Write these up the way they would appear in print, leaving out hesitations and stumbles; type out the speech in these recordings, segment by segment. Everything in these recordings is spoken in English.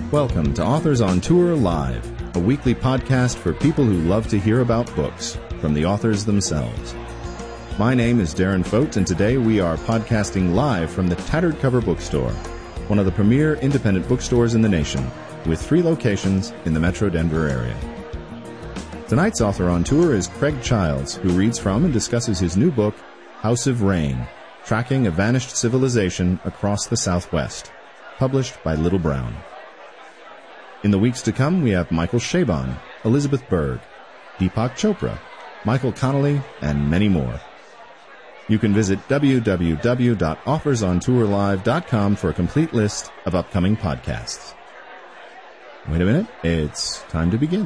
Welcome to Authors on Tour Live, a weekly podcast for people who love to hear about books from the authors themselves. My name is Darren Fote, and today we are podcasting live from the Tattered Cover Bookstore, one of the premier independent bookstores in the nation, with 3 locations in the Metro Denver area. Tonight's author on tour is Craig Childs, who reads from and discusses his new book, House of Rain, Tracking a Vanished Civilization Across the Southwest, published by Little Brown. In the weeks to come, we have Michael Chabon, Elizabeth Berg, Deepak Chopra, Michael Connolly, and many more. You can visit www.authorsontourlive.com for a complete list of upcoming podcasts. Wait a minute, it's time to begin.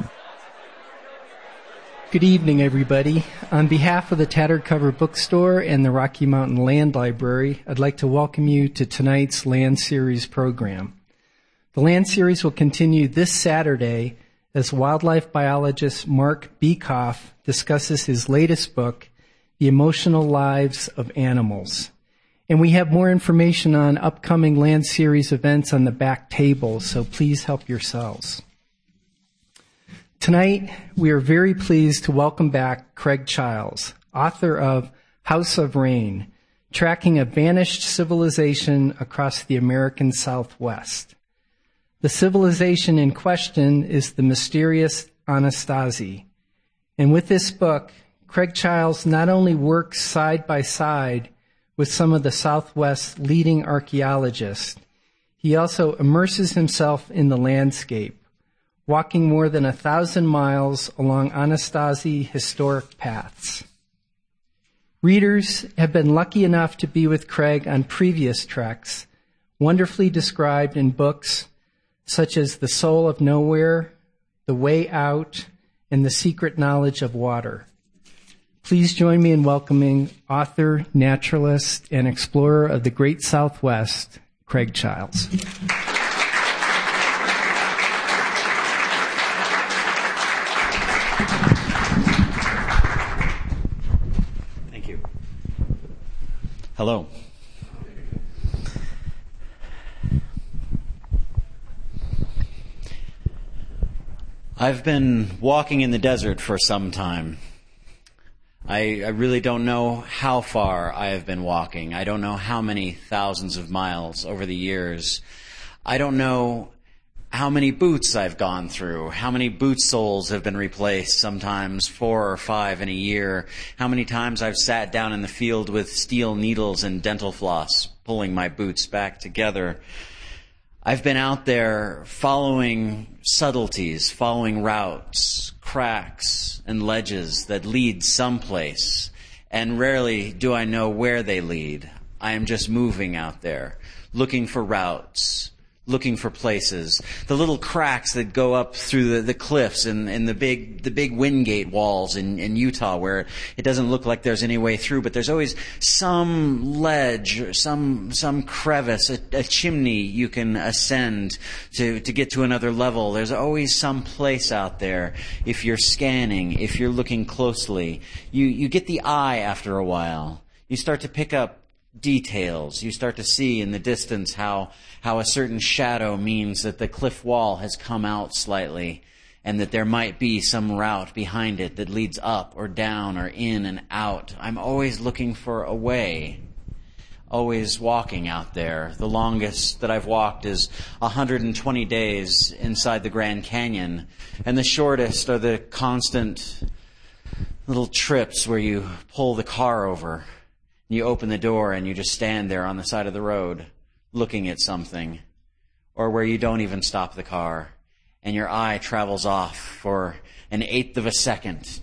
Good evening, everybody. On behalf of the Tattered Cover Bookstore and the Rocky Mountain Land Library, I'd like to welcome you to tonight's Land Series program. The Land Series will continue this Saturday as wildlife biologist Mark Beekoff discusses his latest book, The Emotional Lives of Animals. And we have more information on upcoming Land Series events on the back table, so please help yourselves. Tonight, we are very pleased to welcome back Craig Childs, author of House of Rain, Tracking a Vanished Civilization Across the American Southwest. The civilization in question is the mysterious Anasazi. And with this book, Craig Childs not only works side by side with some of the Southwest's leading archaeologists, he also immerses himself in the landscape, walking more than 1,000 miles along Anasazi historic paths. Readers have been lucky enough to be with Craig on previous treks, wonderfully described in books such as The Soul of Nowhere, The Way Out, and The Secret Knowledge of Water. Please join me in welcoming author, naturalist, and explorer of the Great Southwest, Craig Childs. Thank you. Hello. I've been walking in the desert for some time. I really don't know how far I have been walking. I don't know how many thousands of miles over the years. I don't know how many boots I've gone through, how many boot soles have been replaced, sometimes 4 or 5 in a year, how many times I've sat down in the field with steel needles and dental floss, pulling my boots back together. I've been out there following subtleties, following routes, cracks, and ledges that lead someplace, and rarely do I know where they lead. I am just moving out there, looking for routes, looking for places. The little cracks that go up through the cliffs and the big Wingate walls in Utah, where it doesn't look like there's any way through, but there's always some ledge, some crevice, a chimney you can ascend to get to another level. There's always some place out there. If you're scanning, if you're looking closely, you get the eye after a while. You start to pick up details. You start to see in the distance how a certain shadow means that the cliff wall has come out slightly, and that there might be some route behind it that leads up or down or in and out. I'm always looking for a way, always walking out there. The longest that I've walked is 120 days inside the Grand Canyon, and the shortest are the constant little trips where you pull the car over. You open the door and you just stand there on the side of the road looking at something, or where you don't even stop the car and your eye travels off for 1/8 of a second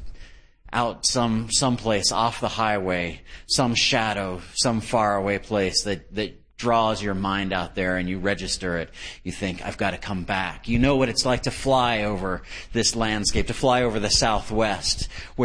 out someplace off the highway, some shadow, some faraway place that draws your mind out there, and you register it. You think, I've got to come back. You know what it's like to fly over this landscape, to fly over the Southwest, where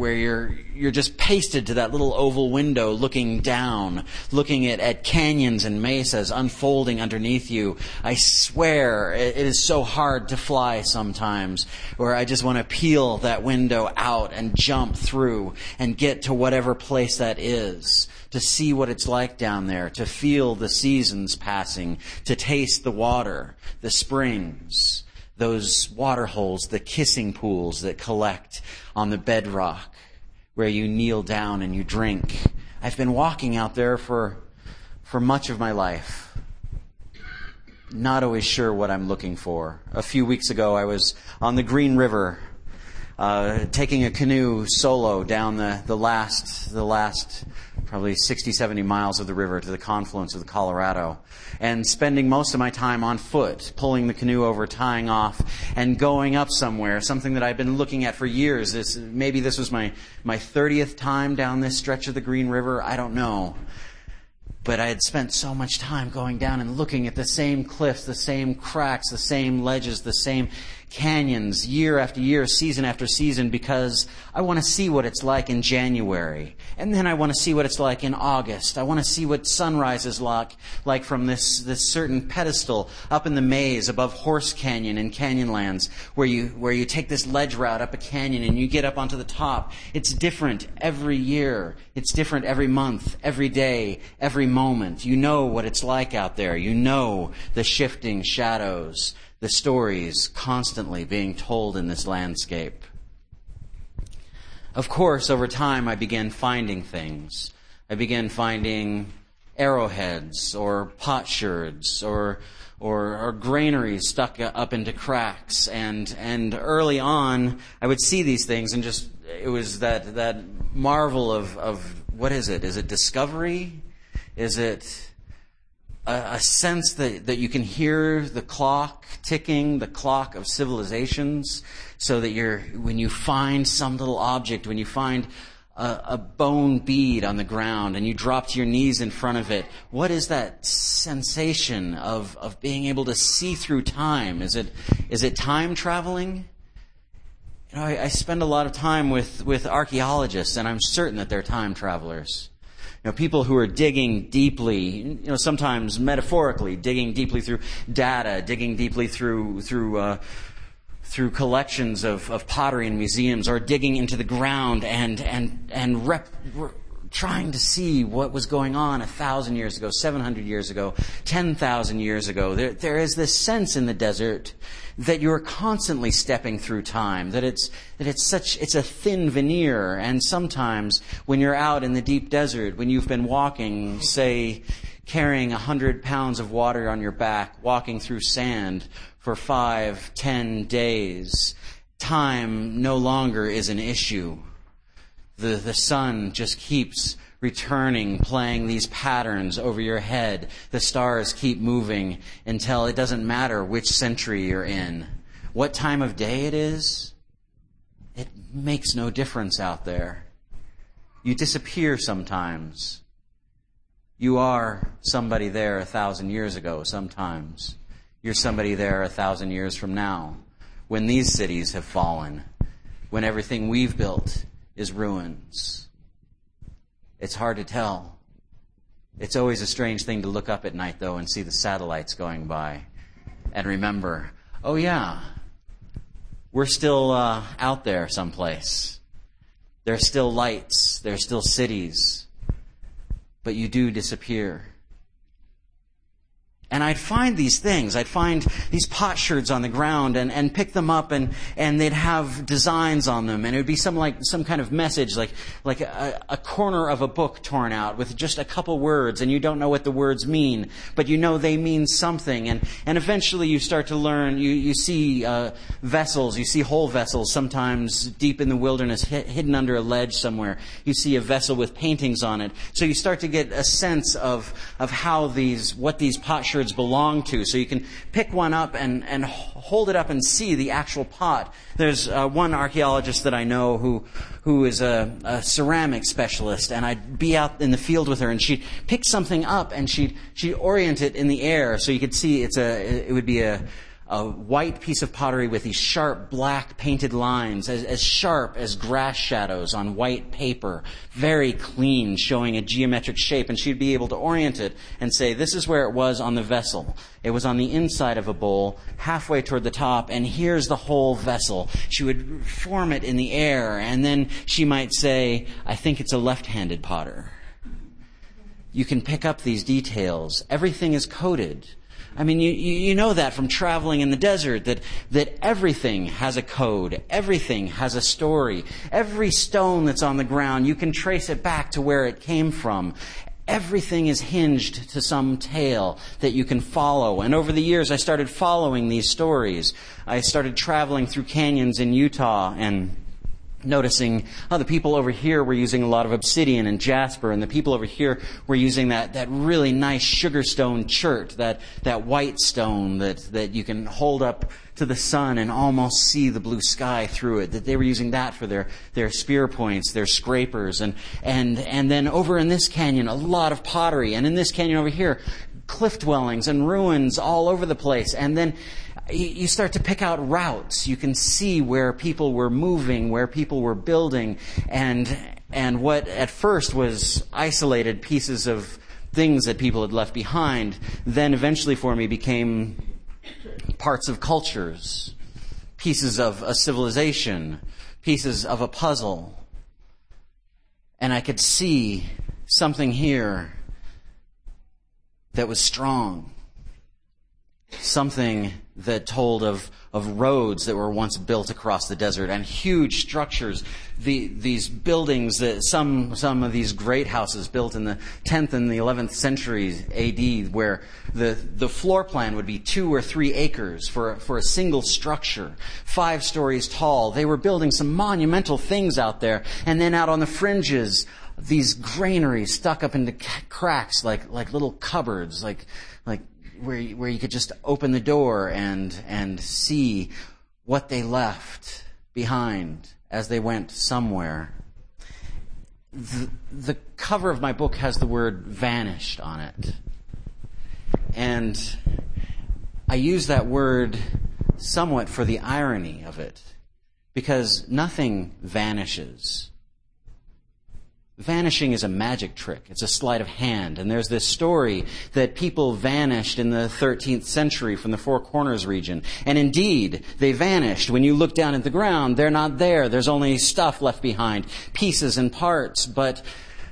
you're just pasted to that little oval window, looking down, looking at canyons and mesas unfolding underneath you. I swear it is so hard to fly sometimes, where I just want to peel that window out and jump through and get to whatever place that is, to see what it's like down there, to feel the seasons passing, to taste the water, the springs, those water holes, the kissing pools that collect on the bedrock where you kneel down and you drink. I've been walking out there for much of my life. Not always sure what I'm looking for. A few weeks ago, I was on the Green River, taking a canoe solo down the last probably 60, 70 miles of the river to the confluence of the Colorado, and spending most of my time on foot, pulling the canoe over, tying off, and going up somewhere, something that I've been looking at for years. Maybe this was my 30th time down this stretch of the Green River. I don't know. But I had spent so much time going down and looking at the same cliffs, the same cracks, the same ledges, the same canyons, year after year, season after season, because I want to see what it's like in January. And then I want to see what it's like in August. I want to see what sunrise is like from this certain pedestal up in the maze above Horse Canyon in Canyonlands, where you take this ledge route up a canyon and you get up onto the top. It's different every year. It's different every month, every day, every moment. You know what it's like out there. You know the shifting shadows, the stories constantly being told in this landscape. Of course, over time, I began finding things. I began finding arrowheads or potsherds or granaries stuck up into cracks. And early on, I would see these things and it was that marvel of what is it? Is it discovery? Is it a sense that you can hear the clock ticking, the clock of civilizations, so that when you find some little object, when you find a bone bead on the ground and you drop to your knees in front of it, what is that sensation of being able to see through time? Is it time traveling? You know, I spend a lot of time with archaeologists, and I'm certain that they're time travelers. You know, people who are digging deeply, you know, sometimes metaphorically, digging deeply through data, digging deeply through collections of pottery in museums, or digging into the ground and trying to see what was going on 1,000 years ago, 700 years ago, 10,000 years ago. There is this sense in the desert that you're constantly stepping through time, that it's a thin veneer. And sometimes when you're out in the deep desert, when you've been walking, say, carrying 100 pounds of water on your back, walking through sand for 5-10 days, time no longer is an issue. The sun just keeps returning, playing these patterns over your head. The stars keep moving until it doesn't matter which century you're in. What time of day it is, it makes no difference out there. You disappear sometimes. You are somebody there 1,000 years ago sometimes. You're somebody there 1,000 years from now, when these cities have fallen, when everything we've built is ruins. It's hard to tell. It's always a strange thing to look up at night, though, and see the satellites going by and remember, oh yeah, we're still out there someplace. There's still lights. There's still cities. But you do disappear. And I'd find these things. I'd find these potsherds on the ground and pick them up, and they'd have designs on them, and it would be some kind of message, like a corner of a book torn out with just a couple words, and you don't know what the words mean, but you know they mean something. And eventually you start to learn. You see vessels. You see whole vessels, sometimes deep in the wilderness, hidden under a ledge somewhere. You see a vessel with paintings on it. So you start to get a sense of how what these potsherds belong to. So you can pick one up and hold it up and see the actual pot. There's one archaeologist that I know who is a ceramic specialist, and I'd be out in the field with her, and she'd pick something up and she'd orient it in the air so you could see it would be a white piece of pottery with these sharp black painted lines, as sharp as grass shadows on white paper, very clean, showing a geometric shape. And she'd be able to orient it and say, this is where it was on the vessel. It was on the inside of a bowl, halfway toward the top, and here's the whole vessel. She would form it in the air, and then she might say, I think it's a left-handed potter. you can pick up these details. Everything is coded. I mean, you know that from traveling in the desert, that everything has a code. Everything has a story. Every stone that's on the ground, you can trace it back to where it came from. Everything is hinged to some tale that you can follow. And over the years, I started following these stories. I started traveling through canyons in Utah and noticing, the people over here were using a lot of obsidian and jasper, and the people over here were using that really nice sugar stone chert, that white stone that you can hold up to the sun and almost see the blue sky through it, that they were using that for their spear points, their scrapers, and then over in this canyon, a lot of pottery, and in this canyon over here, cliff dwellings and ruins all over the place. And then you start to pick out routes. You can see where people were moving, where people were building, and what at first was isolated pieces of things that people had left behind, then eventually for me became parts of cultures, pieces of a civilization, pieces of a puzzle. And I could see something here that was strong. Something that told of roads that were once built across the desert and huge structures. These buildings, that some of these great houses built in the 10th and the 11th centuries AD, where the floor plan would be 2 or 3 acres for a single structure, 5 stories tall. They were building some monumental things out there, and then out on the fringes, these granaries stuck up into cracks like little cupboards, like where you could just open the door and see what they left behind as they went somewhere. The cover of my book has the word vanished on it. And I use that word somewhat for the irony of it, because nothing vanishes. Vanishing is a magic trick. It's a sleight of hand. And there's this story that people vanished in the 13th century from the Four Corners region. And indeed, they vanished. When you look down at the ground, they're not there. There's only stuff left behind, pieces and parts. But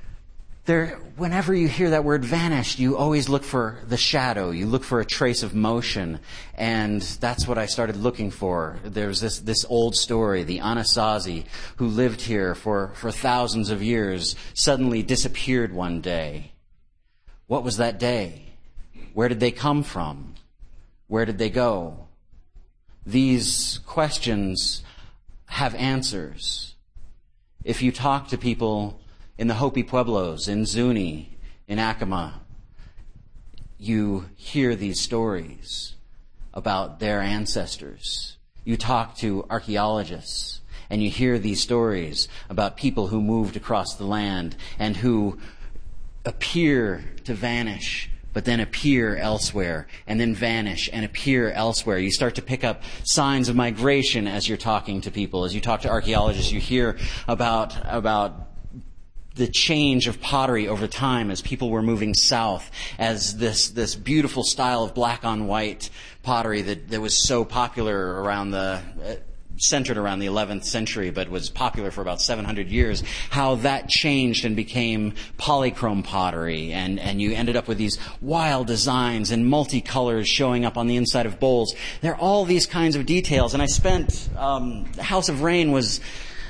whenever you hear that word vanished, you always look for the shadow. You look for a trace of motion. And that's what I started looking for. There's this old story, the Anasazi, who lived here for thousands of years, suddenly disappeared one day. What was that day? Where did they come from? Where did they go? These questions have answers. If you talk to people in the Hopi Pueblos, in Zuni, in Acoma, you hear these stories about their ancestors. You talk to archaeologists, and you hear these stories about people who moved across the land and who appear to vanish, but then appear elsewhere, and then vanish and appear elsewhere. You start to pick up signs of migration as you're talking to people. As you talk to archaeologists, you hear about the change of pottery over time as people were moving south, as this beautiful style of black on white pottery that was so popular centered around the 11th century, but was popular for about 700 years, how that changed and became polychrome pottery, and you ended up with these wild designs and multicolors showing up on the inside of bowls. There are all these kinds of details, and I spent, House of Rain was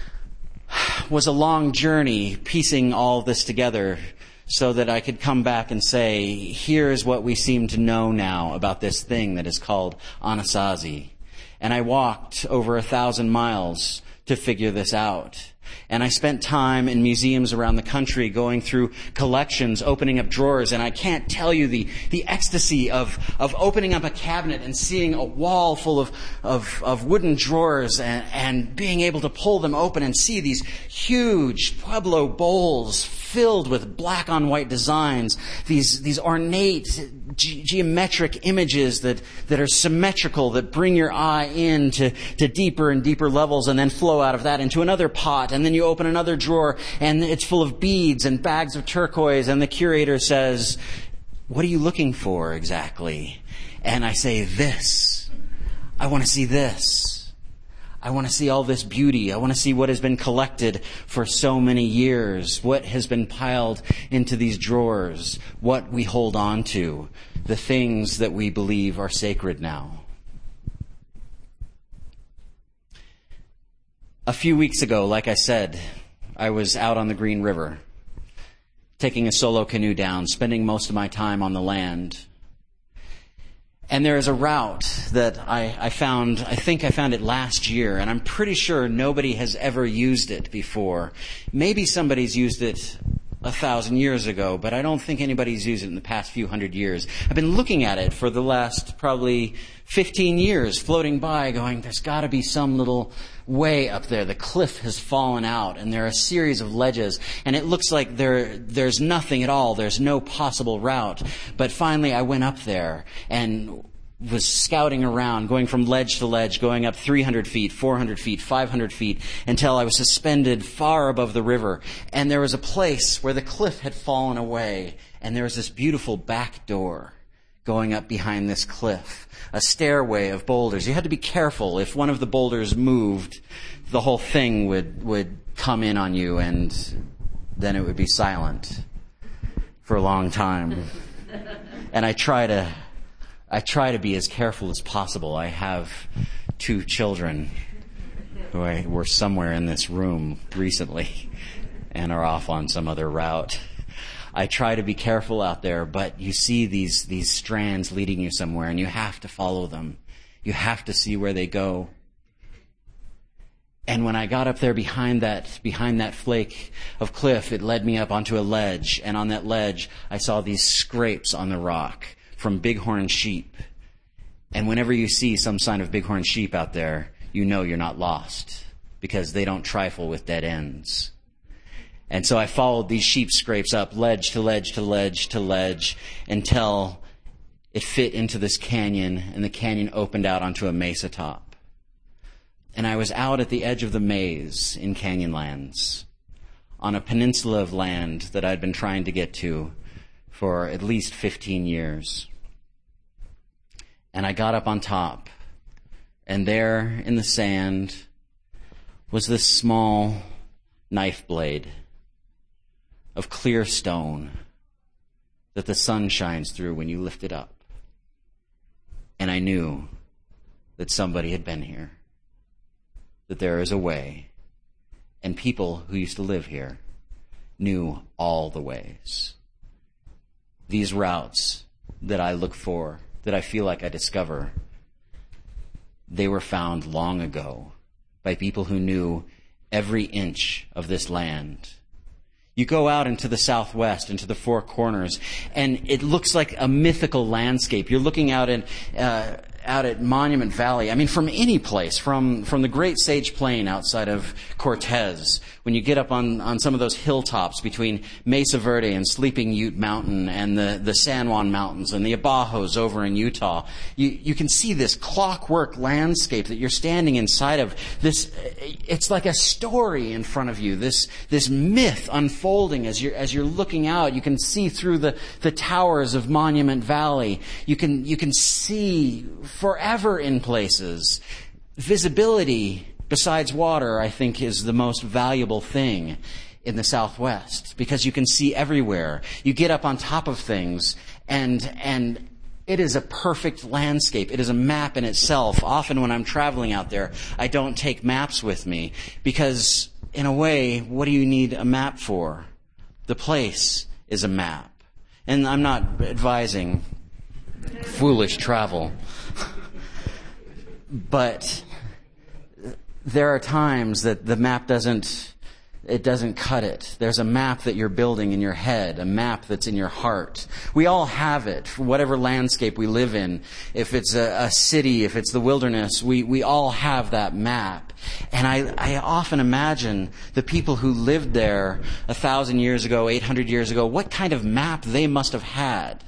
a long journey piecing all this together so that I could come back and say, here's what we seem to know now about this thing that is called Anasazi. And I walked over 1,000 miles to figure this out. And I spent time in museums around the country going through collections, opening up drawers, and I can't tell you the ecstasy of opening up a cabinet and seeing a wall full of wooden drawers and being able to pull them open and see these huge Pueblo bowls filled with black on white designs, these ornate geometric images that are symmetrical, that bring your eye in to deeper and deeper levels, and then flow out of that into another pot, and then you open another drawer and it's full of beads and bags of turquoise, and the curator says, "What are you looking for exactly?" And I say, "This. I want to see this. I want to see all this beauty. I want to see what has been collected for so many years, what has been piled into these drawers, what we hold on to, the things that we believe are sacred now. A few weeks ago, like I said, I was out on the Green River, taking a solo canoe down, spending most of my time on the land. And there is a route that I found, I think I found it last year, and I'm pretty sure nobody has ever used it before. Maybe somebody's used it 1,000 years ago, but I don't think anybody's used it in the past few hundred years. I've been looking at it for the last probably 15 years, floating by, going, there's got to be some little way up there. The cliff has fallen out, and there are a series of ledges, and it looks like there's nothing at all. There's no possible route. But finally, I went up there and was scouting around, going from ledge to ledge, going up 300 feet, 400 feet, 500 feet, until I was suspended far above the river. And there was a place where the cliff had fallen away, and there was this beautiful back door going up behind this cliff, a stairway of boulders. You had to be careful. If one of the boulders moved, the whole thing would come in on you, and then it would be silent for a long time. And I try to be as careful as possible. I have 2 children who were somewhere in this room recently and are off on some other route. I try to be careful out there, but you see these strands leading you somewhere, and you have to follow them. You have to see where they go. And when I got up there behind that flake of cliff, it led me up onto a ledge, and on that ledge I saw these scrapes on the rock from bighorn sheep. And whenever you see some sign of bighorn sheep out there, you know you're not lost, because they don't trifle with dead ends. And so I followed these sheep scrapes up ledge to ledge to ledge to ledge until it fit into this canyon, and the canyon opened out onto a mesa top. And I was out at the edge of the maze in Canyonlands, on a peninsula of land that I'd been trying to get to for at least 15 years. And I got up on top, and there in the sand was this small knife blade of clear stone that the sun shines through when you lift it up. And I knew that somebody had been here, that there is a way, and people who used to live here knew all the ways. These routes that I look for, that I feel like I discover, they were found long ago by people who knew every inch of this land. You go out into the Southwest, into the Four Corners, and it looks like a mythical landscape. You're looking out at Monument Valley. I mean, from any place, from the Great Sage Plain outside of Cortez, when you get up on some of those hilltops between Mesa Verde and Sleeping Ute Mountain and the San Juan Mountains and the Abajos over in Utah, you can see this clockwork landscape that you're standing inside of. It's like a story in front of you, this myth unfolding as you're looking out. You can see through the towers of Monument Valley. You can see forever in places. Visibility, besides water, I think is the most valuable thing in the Southwest, because you can see everywhere. You get up on top of things, and it is a perfect landscape. It is a map in itself. Often when I'm traveling out there, I don't take maps with me, because in a way, what do you need a map for? The place is a map. And I'm not advising foolish travel. But there are times that the map doesn't cut it. There's a map that you're building in your head, a map that's in your heart. We all have it, for whatever landscape we live in. If it's a city, if it's the wilderness, we all have that map. And I often imagine the people who lived there 1,000 years ago, 800 years ago, what kind of map they must have had.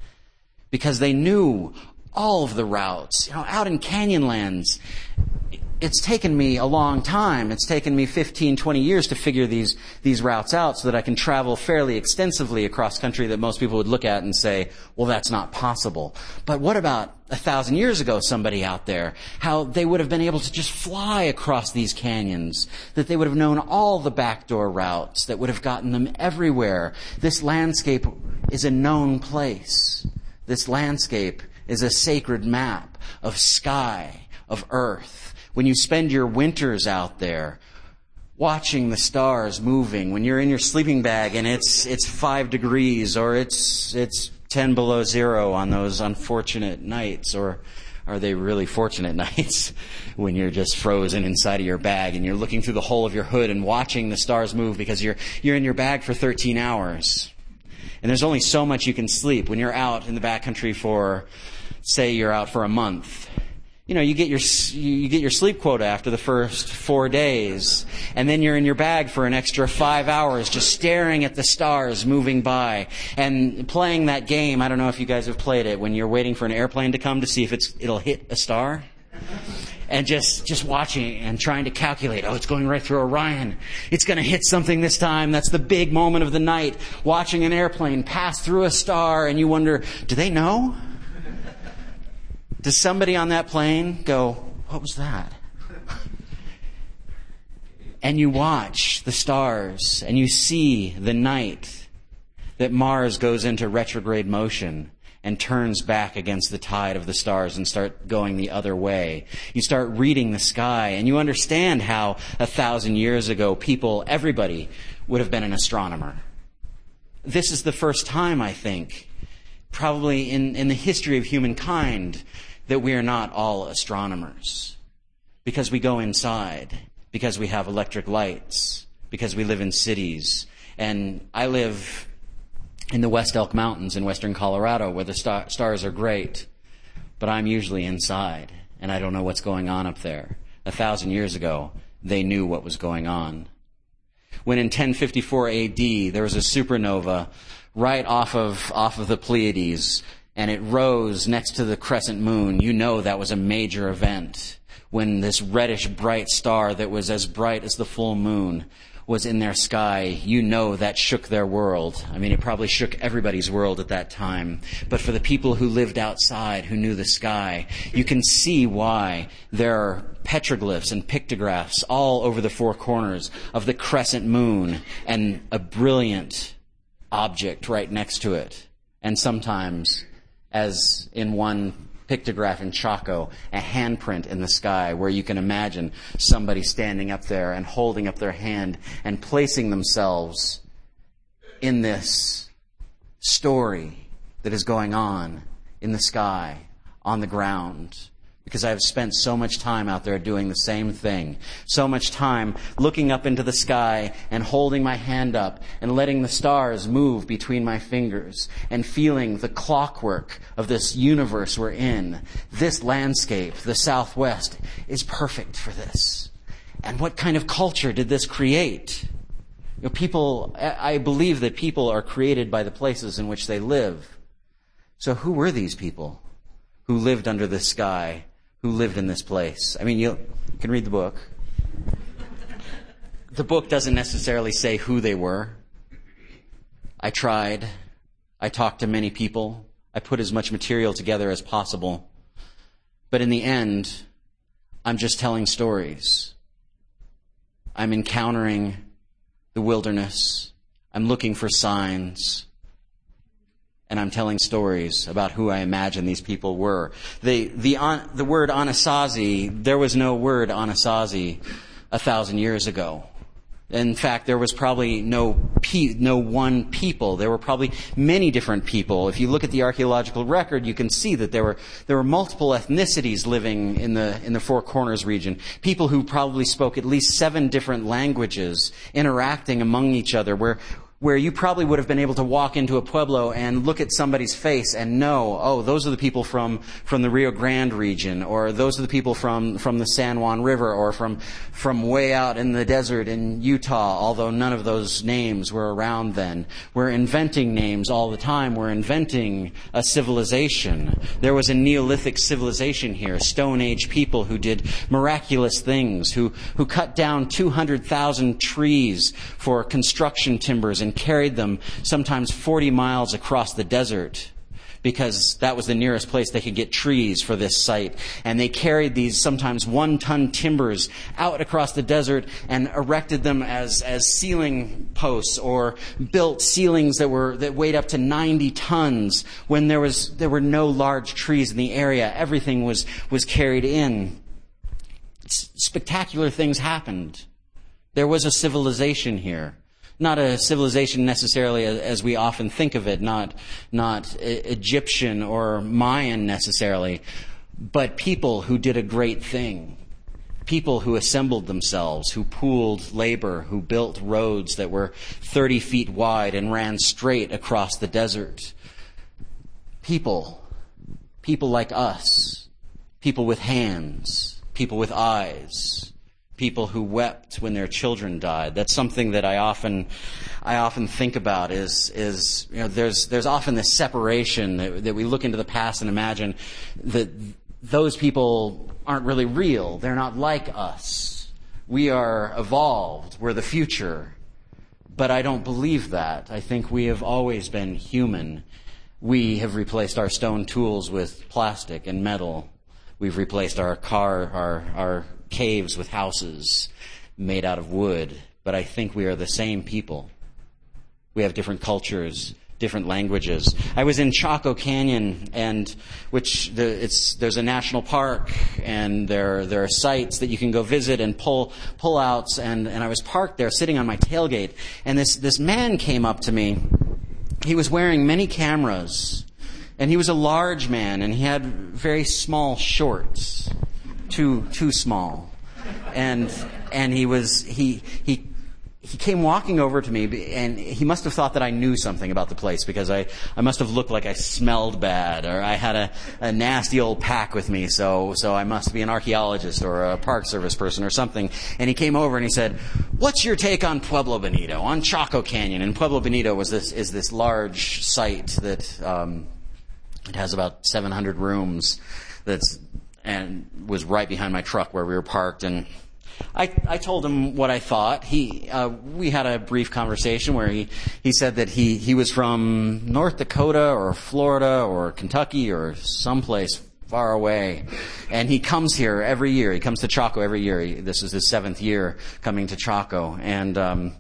Because they knew all of the routes. Out in Canyonlands, it's taken me a long time. It's taken me 15, 20 years to figure these routes out so that I can travel fairly extensively across country that most people would look at and say, well, that's not possible. But what about 1,000 years ago, somebody out there, how they would have been able to just fly across these canyons, that they would have known all the backdoor routes, that would have gotten them everywhere. This landscape is a known place. This landscape is a sacred map of sky, of earth. When you spend your winters out there watching the stars moving, when you're in your sleeping bag and it's 5 degrees or it's 10 below zero on those unfortunate nights, or are they really fortunate nights when you're just frozen inside of your bag and you're looking through the hole of your hood and watching the stars move because you're in your bag for 13 hours. And there's only so much you can sleep when you're out in the backcountry for, say you're out for a month. You know, you get your sleep quota after the first 4 days, and then you're in your bag for an extra 5 hours just staring at the stars moving by and playing that game. I don't know if you guys have played it, when you're waiting for an airplane to come to see if it'll hit a star. And just watching and trying to calculate, it's going right through Orion. It's going to hit something this time. That's the big moment of the night. Watching an airplane pass through a star, and you wonder, do they know? Does somebody on that plane go, what was that? And you watch the stars, and you see the night that Mars goes into retrograde motion and turns back against the tide of the stars and start going the other way. You start reading the sky, and you understand how 1,000 years ago everybody would have been an astronomer. This is the first time, I think, probably in the history of humankind, that we are not all astronomers. Because we go inside, because we have electric lights, because we live in cities. And I live in the West Elk Mountains in western Colorado, where the stars are great. But I'm usually inside, and I don't know what's going on up there. 1,000 years ago, they knew what was going on. When in 1054 AD, there was a supernova right off of the Pleiades, and it rose next to the crescent moon, you know that was a major event. When this reddish bright star that was as bright as the full moon was in their sky, you know that shook their world. I mean, it probably shook everybody's world at that time. But for the people who lived outside, who knew the sky, you can see why there are petroglyphs and pictographs all over the four corners of the crescent moon and a brilliant object right next to it. And sometimes, as in one pictograph in Chaco, a handprint in the sky where you can imagine somebody standing up there and holding up their hand and placing themselves in this story that is going on in the sky, on the ground. Because I've spent so much time out there doing the same thing. So much time looking up into the sky and holding my hand up and letting the stars move between my fingers and feeling the clockwork of this universe we're in. This landscape, the Southwest, is perfect for this. And what kind of culture did this create? You know, I believe that people are created by the places in which they live. So who were these people who lived under the sky? Who lived in this place? I mean, you can read the book. The book doesn't necessarily say who they were. I tried. I talked to many people. I put as much material together as possible. But in the end, I'm just telling stories. I'm encountering the wilderness. I'm looking for signs. And I'm telling stories about who I imagine these people were. The word Anasazi, there was no word Anasazi 1,000 years ago. In fact, there was probably no one people. There were probably many different people. If you look at the archaeological record, you can see that there were multiple ethnicities living in the Four Corners region. People who probably spoke at least 7 different languages, interacting among each other, where where you probably would have been able to walk into a pueblo and look at somebody's face and know, oh, those are the people from the Rio Grande region, or those are the people from the San Juan River, or from way out in the desert in Utah, although none of those names were around then. We're inventing names all the time. We're inventing a civilization. There was a Neolithic civilization here, Stone Age people who did miraculous things, who cut down 200,000 trees for construction timbers and carried them sometimes 40 miles across the desert because that was the nearest place they could get trees for this site. And they carried these sometimes 1-ton timbers out across the desert and erected them as ceiling posts, or built ceilings that weighed up to 90 tons when there were no large trees in the area. Everything was carried in. Spectacular things happened. There was a civilization here. Not a civilization necessarily as we often think of it, not Egyptian or Mayan necessarily, but people who did a great thing. People who assembled themselves, who pooled labor, who built roads that were 30 feet wide and ran straight across the desert. People like us, people with hands, people with eyes, people who wept when their children died. That's something that I often think about is there's often this separation that we look into the past and imagine that those people aren't really real. They're not like us. We are evolved. We're the future. But I don't believe that. I think we have always been human. We have replaced our stone tools with plastic and metal. We've replaced our caves with houses made out of wood, but I think we are the same people. We have different cultures, different languages. I was in Chaco Canyon, there's a national park, and there are sites that you can go visit and pull-outs, and I was parked there sitting on my tailgate, and this man came up to me. He was wearing many cameras, and he was a large man, and he had very small shorts. Too small, and he came walking over to me, and he must have thought that I knew something about the place, because I must have looked like I smelled bad, or I had a nasty old pack with me, so I must be an archaeologist or a Park Service person or something. And he came over and he said, "What's your take on Pueblo Bonito, on Chaco Canyon?" And Pueblo Bonito is this large site that it has about 700 rooms and was right behind my truck where we were parked. And I told him what I thought. We had a brief conversation where he said that he was from North Dakota or Florida or Kentucky or someplace far away. And he comes here every year. He comes to Chaco every year. This is his 7th year coming to Chaco. And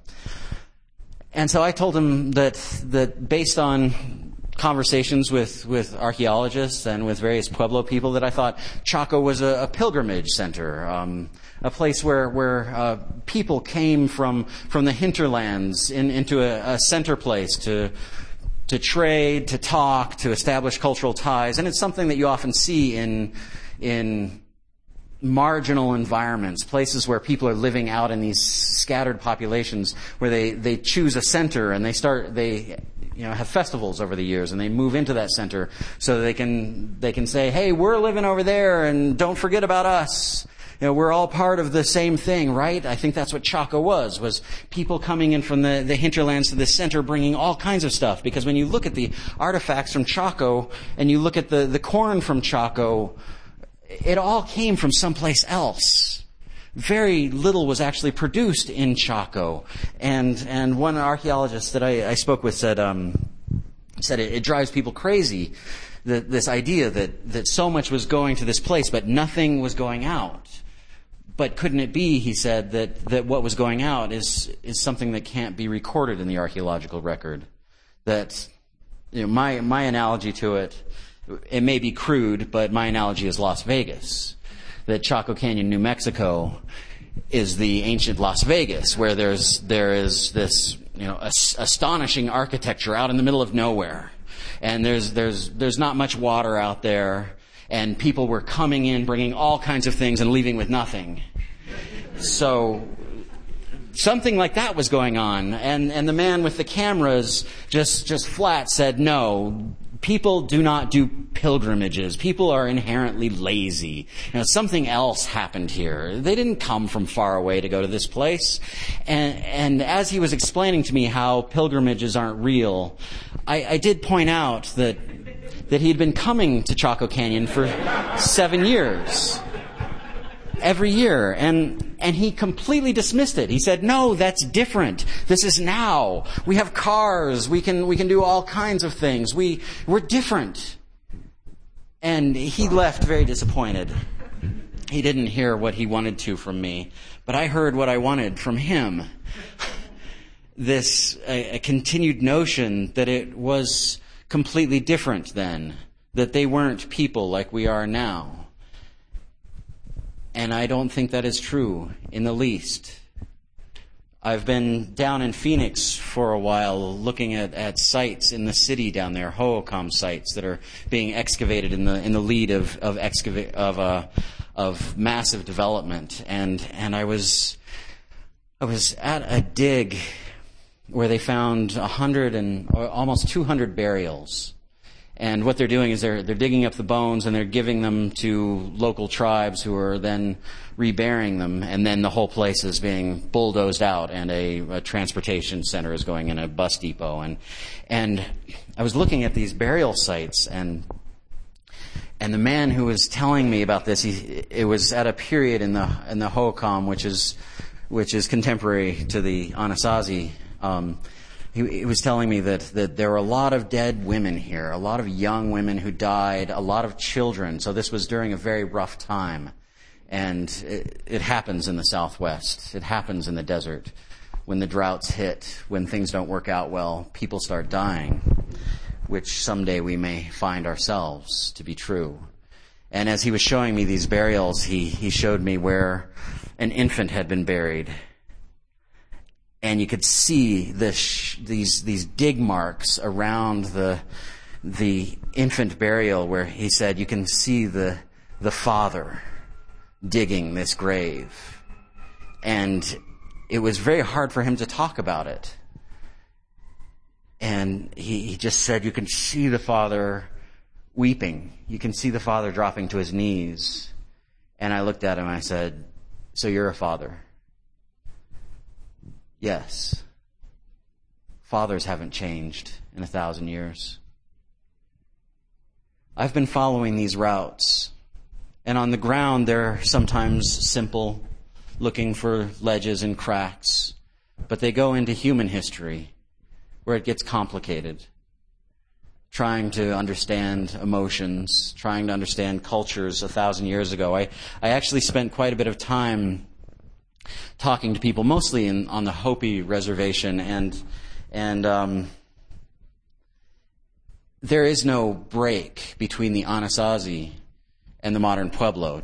so I told him that based on conversations with archaeologists and with various Pueblo people, that I thought Chaco was a pilgrimage center, a place where people came from the hinterlands into a center place to trade, to talk, to establish cultural ties. And it's something that you often see in marginal environments, places where people are living out in these scattered populations, where they choose a center and they have festivals over the years, and they move into that center so they can say, "Hey, we're living over there, and don't forget about us. We're all part of the same thing," right? I think that's what Chaco was people coming in from the hinterlands to the center, bringing all kinds of stuff. Because when you look at the artifacts from Chaco and you look at the corn from Chaco, it all came from someplace else. Very little was actually produced in Chaco. And one archaeologist that I spoke with said it drives people crazy, this idea that so much was going to this place, but nothing was going out. But couldn't it be, he said, that what was going out is something that can't be recorded in the archaeological record? That, my analogy to it may be crude, but my analogy is Las Vegas. That Chaco Canyon, New Mexico, is the ancient Las Vegas, where there is this astonishing architecture out in the middle of nowhere, and there's not much water out there, and people were coming in, bringing all kinds of things and leaving with nothing. So something like that was going on. And the man with the cameras just flat said, no, people do not do pilgrimages. People are inherently lazy. Something else happened here. They didn't come from far away to go to this place. And as he was explaining to me how pilgrimages aren't real, I did point out that he'd been coming to Chaco Canyon for 7 years. Every year. And he completely dismissed it. He said, no, that's different. This is now. We have cars. We can do all kinds of things. We're different. And he left very disappointed. He didn't hear what he wanted to from me, but I heard what I wanted from him. A continued notion that it was completely different then, that they weren't people like we are now. And I don't think that is true in the least. I've been down in Phoenix for a while looking at sites in the city down there, Hohokam sites that are being excavated in the lead of massive development. And I was at a dig where they found 100 and almost 200 burials. And what they're doing is they're digging up the bones and they're giving them to local tribes who are then reburying them. And then the whole place is being bulldozed out and a transportation center is going in, a bus depot. And I was looking at these burial sites and the man who was telling me about this, it was at a period in the Hohokam, which is contemporary to the Anasazi. He was telling me that there were a lot of dead women here, a lot of young women who died, a lot of children. So this was during a very rough time. And it happens in the Southwest. It happens in the desert. When the droughts hit, when things don't work out well, people start dying, which someday we may find ourselves to be true. And as he was showing me these burials, he showed me where an infant had been buried. And you could see these dig marks around the infant burial where he said you can see the father digging this grave. And it was very hard for him to talk about it. And he just said you can see the father weeping. You can see the father dropping to his knees. And I looked at him and I said, so you're a father? Yes. Fathers haven't changed in 1,000 years. I've been following these routes, and on the ground they're sometimes simple, looking for ledges and cracks, but they go into human history, where it gets complicated. Trying to understand emotions, trying to understand cultures 1,000 years ago. I actually spent quite a bit of time talking to people, mostly on the Hopi reservation, and there is no break between the Anasazi and the modern Pueblo.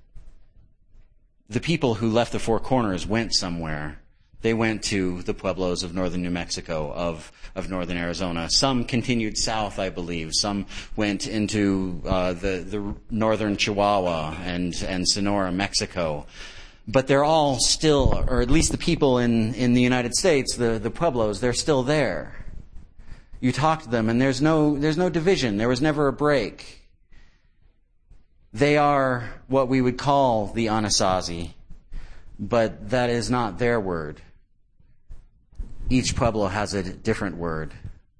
The people who left the Four Corners went somewhere. They went to the Pueblos of northern New Mexico, of northern Arizona. Some continued south, I believe. Some went into the northern Chihuahua and Sonora, Mexico. But they're all still, or at least the people in the United States, the Pueblos, they're still there. You talk to them and there's no division. There was never a break. They are what we would call the Anasazi, but that is not their word. Each Pueblo has a different word.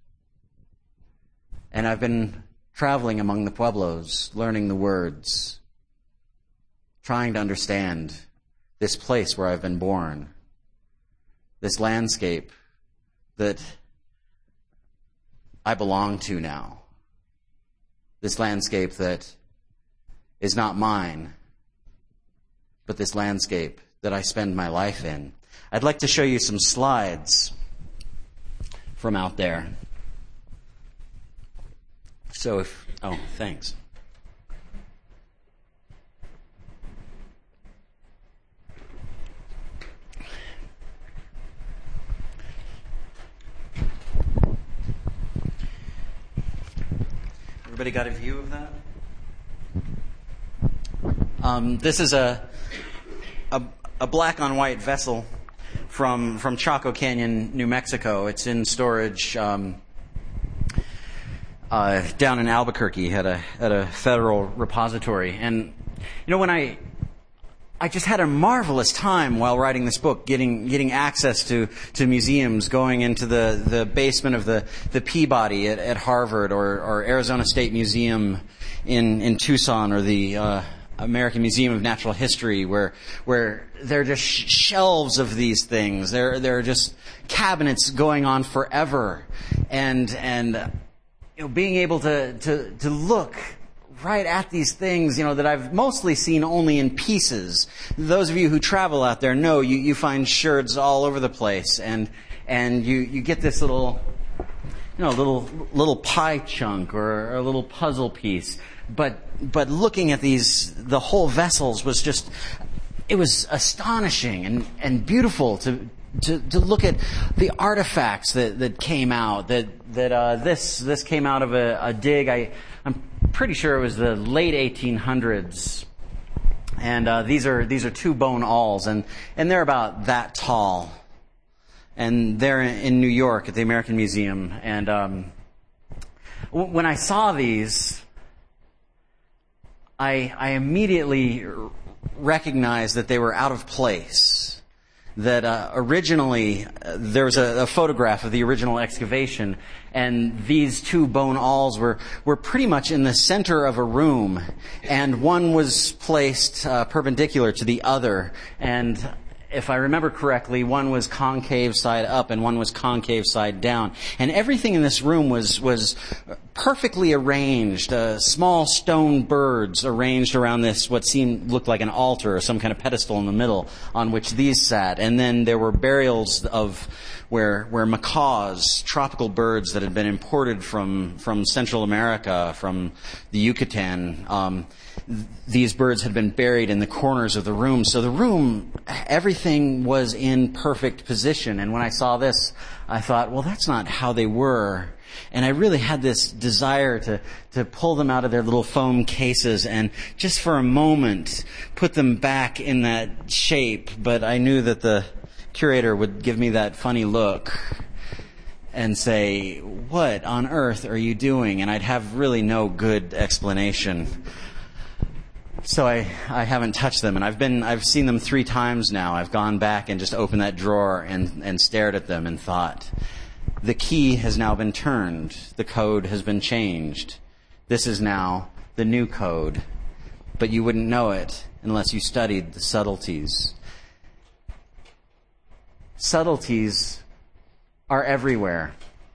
And I've been traveling among the Pueblos, learning the words, trying to understand this place where I've been born, this landscape that I belong to now, this landscape that is not mine, but this landscape that I spend my life in. I'd like to show you some slides from out there. So thanks. Everybody got a view of that? This is a black on white vessel from Chaco Canyon, New Mexico. It's in storage down in Albuquerque at a federal repository. And when I just had a marvelous time while writing this book, getting access to museums, going into the basement of the Peabody at Harvard, or Arizona State Museum in Tucson, or the American Museum of Natural History, where there are just shelves of these things. There are just cabinets going on forever, and being able to look right at these things, that I've mostly seen only in pieces. Those of you who travel out there know you find sherds all over the place, and you get this little pie chunk or a little puzzle piece. But looking at the whole vessels it was astonishing and beautiful to look at the artifacts that came out. This came out of a dig. I'm pretty sure it was the late 1800s, and these are two bone awls, and they're about that tall, and they're in New York at the American Museum. And when I saw these, I immediately recognized that they were out of place. That originally there was a photograph of the original excavation, and these two bone awls were pretty much in the center of a room, and one was placed perpendicular to the other, and if I remember correctly, one was concave side up and one was concave side down. And everything in this room was perfectly arranged. Small stone birds arranged around this, what looked like an altar or some kind of pedestal in the middle on which these sat. And then there were burials of where macaws, tropical birds that had been imported from Central America, from the Yucatan, these birds had been buried in the corners of the room. So the room, everything was in perfect position. And when I saw this, I thought, well, that's not how they were. And I really had this desire to pull them out of their little foam cases and just for a moment put them back in that shape. But I knew that the curator would give me that funny look and say, what on earth are you doing? And I'd have really no good explanation. So I haven't touched them, and I've seen them 3 times now. I've gone back and just opened that drawer and stared at them and thought, the key has now been turned. The code has been changed. This is now the new code. But you wouldn't know it unless you studied the subtleties. Subtleties are everywhere.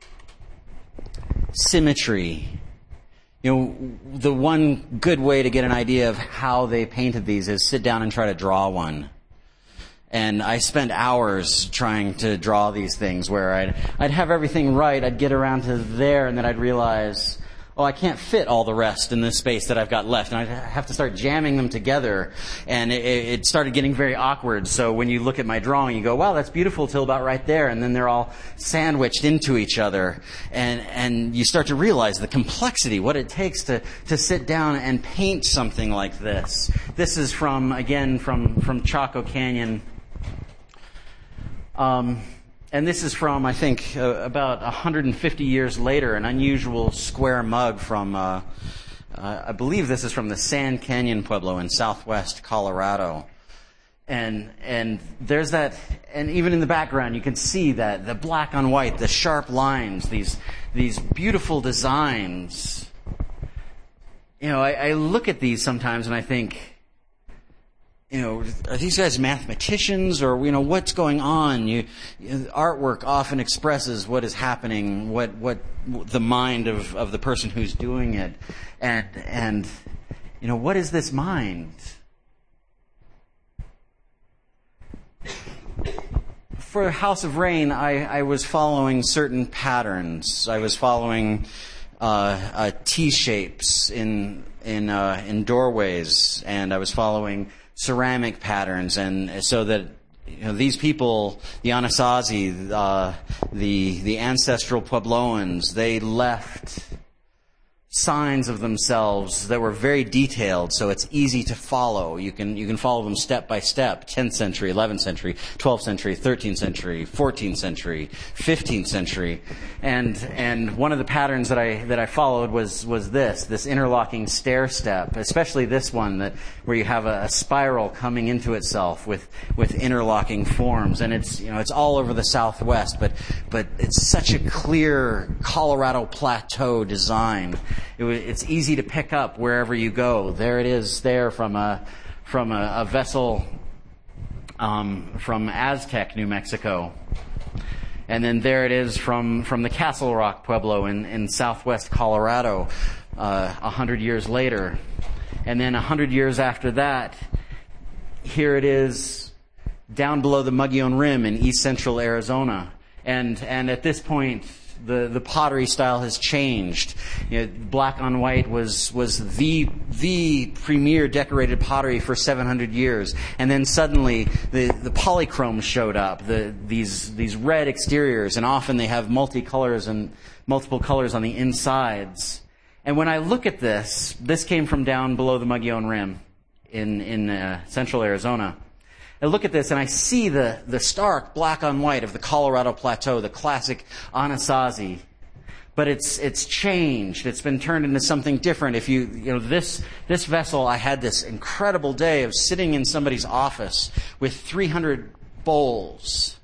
Symmetry. The one good way to get an idea of how they painted these is sit down and try to draw one. And I spent hours trying to draw these things where I'd have everything right, I'd get around to there, and then I'd realize, I can't fit all the rest in this space that I've got left. And I'd have to start jamming them together. And it started getting very awkward. So when you look at my drawing, you go, wow, that's beautiful till about right there. And then they're all sandwiched into each other. And you start to realize the complexity, what it takes to sit down and paint something like this. This is from Chaco Canyon. And this is from, I think, about 150 years later, an unusual square mug from, I believe this is from the Sand Canyon Pueblo in southwest Colorado. And there's that, and even in the background you can see that, the black on white, the sharp lines, these beautiful designs. I look at these sometimes and I think, are these guys mathematicians or, what's going on? Artwork often expresses what is happening, what the mind of the person who's doing it. And what is this mind? For House of Rain, I was following certain patterns. I was following T-shapes in doorways, and I was following ceramic patterns, and so that these people, the Anasazi, the ancestral Puebloans, they left signs of themselves that were very detailed, so it's easy to follow. You can follow them step by step. 10th century, 11th century, 12th century, 13th century, 14th century, 15th century, and one of the patterns that I followed was this interlocking stair step, especially this one where you have a spiral coming into itself with interlocking forms, and it's all over the Southwest, but it's such a clear Colorado Plateau design. It's easy to pick up wherever you go. There it is there from a vessel from Aztec, New Mexico. And then there it is from the Castle Rock Pueblo in southwest Colorado 100 years later. And then 100 years after that, here it is down below the Mogollon Rim in east central Arizona. And at this point, the pottery style has changed. Black on white was the premier decorated pottery for 700 years, and then suddenly the polychrome showed up. These red exteriors, and often they have multiple colors on the insides. And when I look at this came from down below the Mogollon Rim in central Arizona. I look at this and I see the stark black on white of the Colorado Plateau, the classic Anasazi. But it's changed. It's been turned into something different. If this vessel, I had this incredible day of sitting in somebody's office with 300 bowls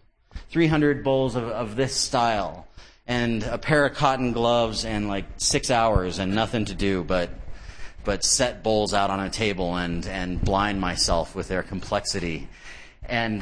of this style, and a pair of cotton gloves and like 6 hours and nothing to do but set bowls out on a table and blind myself with their complexity. And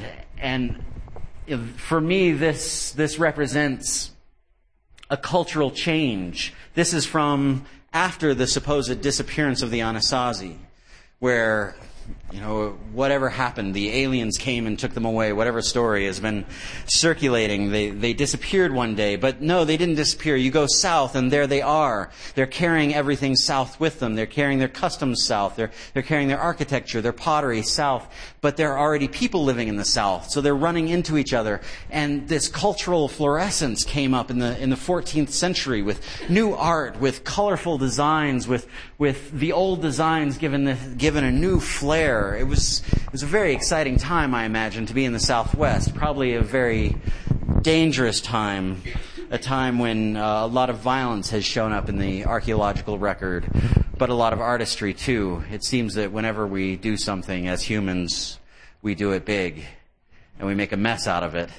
for me, this represents a cultural change. This is from after the supposed disappearance of the Anasazi, where, whatever happened, the aliens came and took them away, whatever story has been circulating. They disappeared one day, but no, they didn't disappear. You go south and there they are. They're carrying everything south with them. They're carrying their customs south. They're carrying their architecture, their pottery south, but there are already people living in the south, so they're running into each other. And this cultural fluorescence came up in the 14th century with new art, with colorful designs, with the old designs given a new flair. It was a very exciting time, I imagine, to be in the Southwest. Probably a very dangerous time, a time when a lot of violence has shown up in the archaeological record, but a lot of artistry too. It seems that whenever we do something as humans, we do it big, and we make a mess out of it,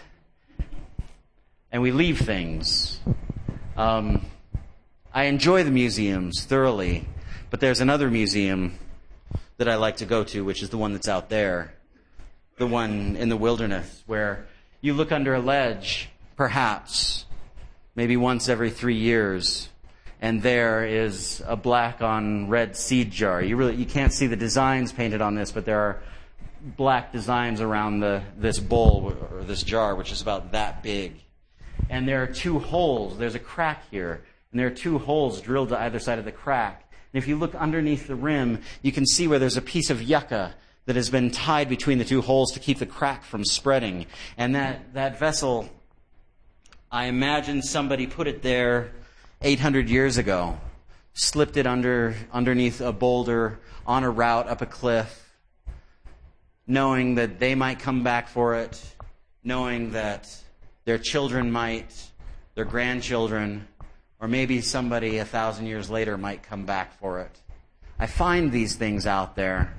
and we leave things. I enjoy the museums thoroughly, but there's another museum that I like to go to, which is the one that's out there, the one in the wilderness, where you look under a ledge, perhaps, maybe once every 3 years, and there is a black on red seed jar. You can't see the designs painted on this, but there are black designs around this bowl or this jar, which is about that big. And there are 2 holes. There's a crack here, and there are 2 holes drilled to either side of the crack. And if you look underneath the rim, you can see where there's a piece of yucca that has been tied between the 2 holes to keep the crack from spreading. And that vessel, I imagine somebody put it there 800 years ago, slipped it underneath a boulder on a route up a cliff, knowing that they might come back for it, knowing that their children might, their grandchildren, or maybe somebody 1,000 years later might come back for it. I find these things out there.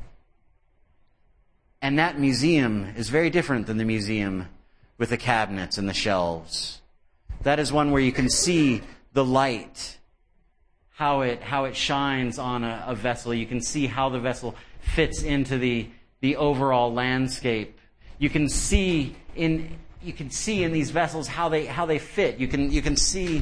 And that museum is very different than the museum with the cabinets and the shelves. That is one where you can see the light, how it shines on a vessel. You can see how the vessel fits into the overall landscape. You can see in these vessels how they fit. You can see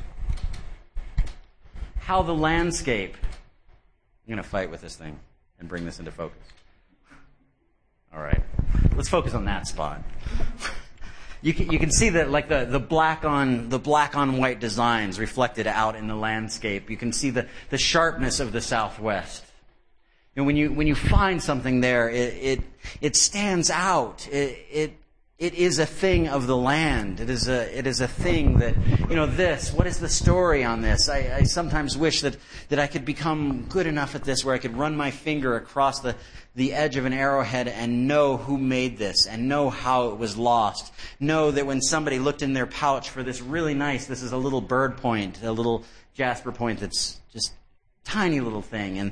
how the landscape. I'm going to fight with this thing and bring this into focus. All right, let's focus on that spot. You can see that, like the black on white designs reflected out in the landscape. You can see the sharpness of the Southwest. And when you find something there, it stands out. It It is a thing of the land. It is a thing that, what is the story on this? I sometimes wish that I could become good enough at this where I could run my finger across the edge of an arrowhead and know who made this and know how it was lost. Know that when somebody looked in their pouch for this really nice, this is a little bird point, a little jasper point that's just tiny little thing. And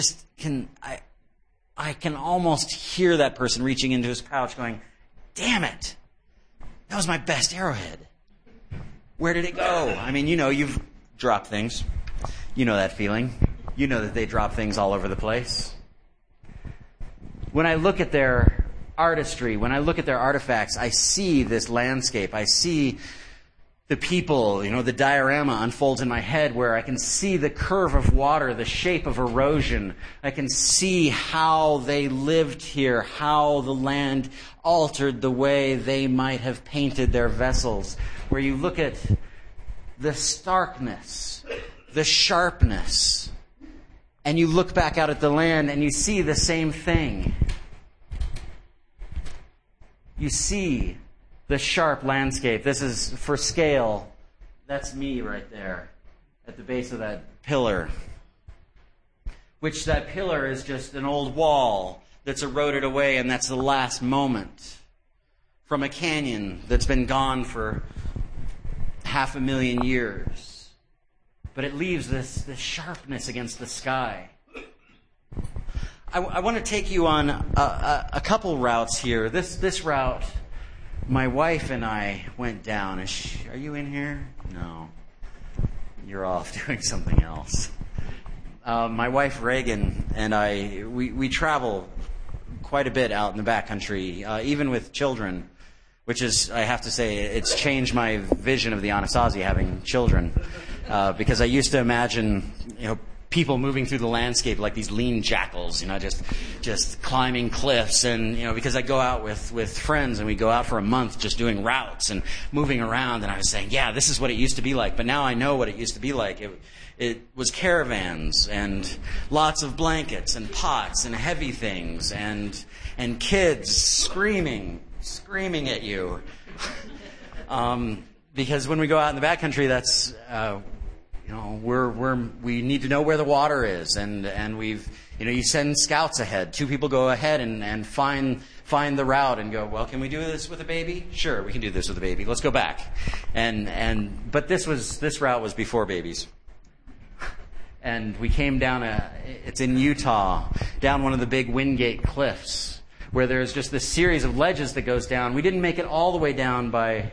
I can almost hear that person reaching into his pouch going, damn it, that was my best arrowhead. Where did it go? I mean, you've dropped things. You know that feeling. You know that they drop things all over the place. When I look at their artistry, when I look at their artifacts, I see this landscape. I see the people, the diorama unfolds in my head where I can see the curve of water, the shape of erosion. I can see how they lived here, how the land altered the way they might have painted their vessels. Where you look at the starkness, the sharpness, and you look back out at the land and you see the same thing. You see the sharp landscape. This is, for scale, that's me right there at the base of that pillar. Which that pillar is just an old wall that's eroded away, and that's the last moment from a canyon that's been gone for 500,000 years. But it leaves this sharpness against the sky. I want to take you on a couple routes here. This route, my wife and I went down. Are you in here? No. You're off doing something else. My wife Reagan and I, we travel quite a bit out in the backcountry, even with children, which is, I have to say, it's changed my vision of the Anasazi having children, because I used to imagine, people moving through the landscape like these lean jackals, just climbing cliffs. And, because I go out with friends and we go out for a month just doing routes and moving around. And I was saying, yeah, this is what it used to be like. But now I know what it used to be like. It was caravans and lots of blankets and pots and heavy things and kids screaming at you. Because when we go out in the backcountry, that's, we need to know where the water is, and we've, you send scouts ahead. 2 people go ahead and find the route and go, well, can we do this with a baby? Sure, we can do this with a baby. Let's go back. But this route was before babies. And we came down it's in Utah, down one of the big Wingate cliffs, where there's just this series of ledges that goes down. We didn't make it all the way down by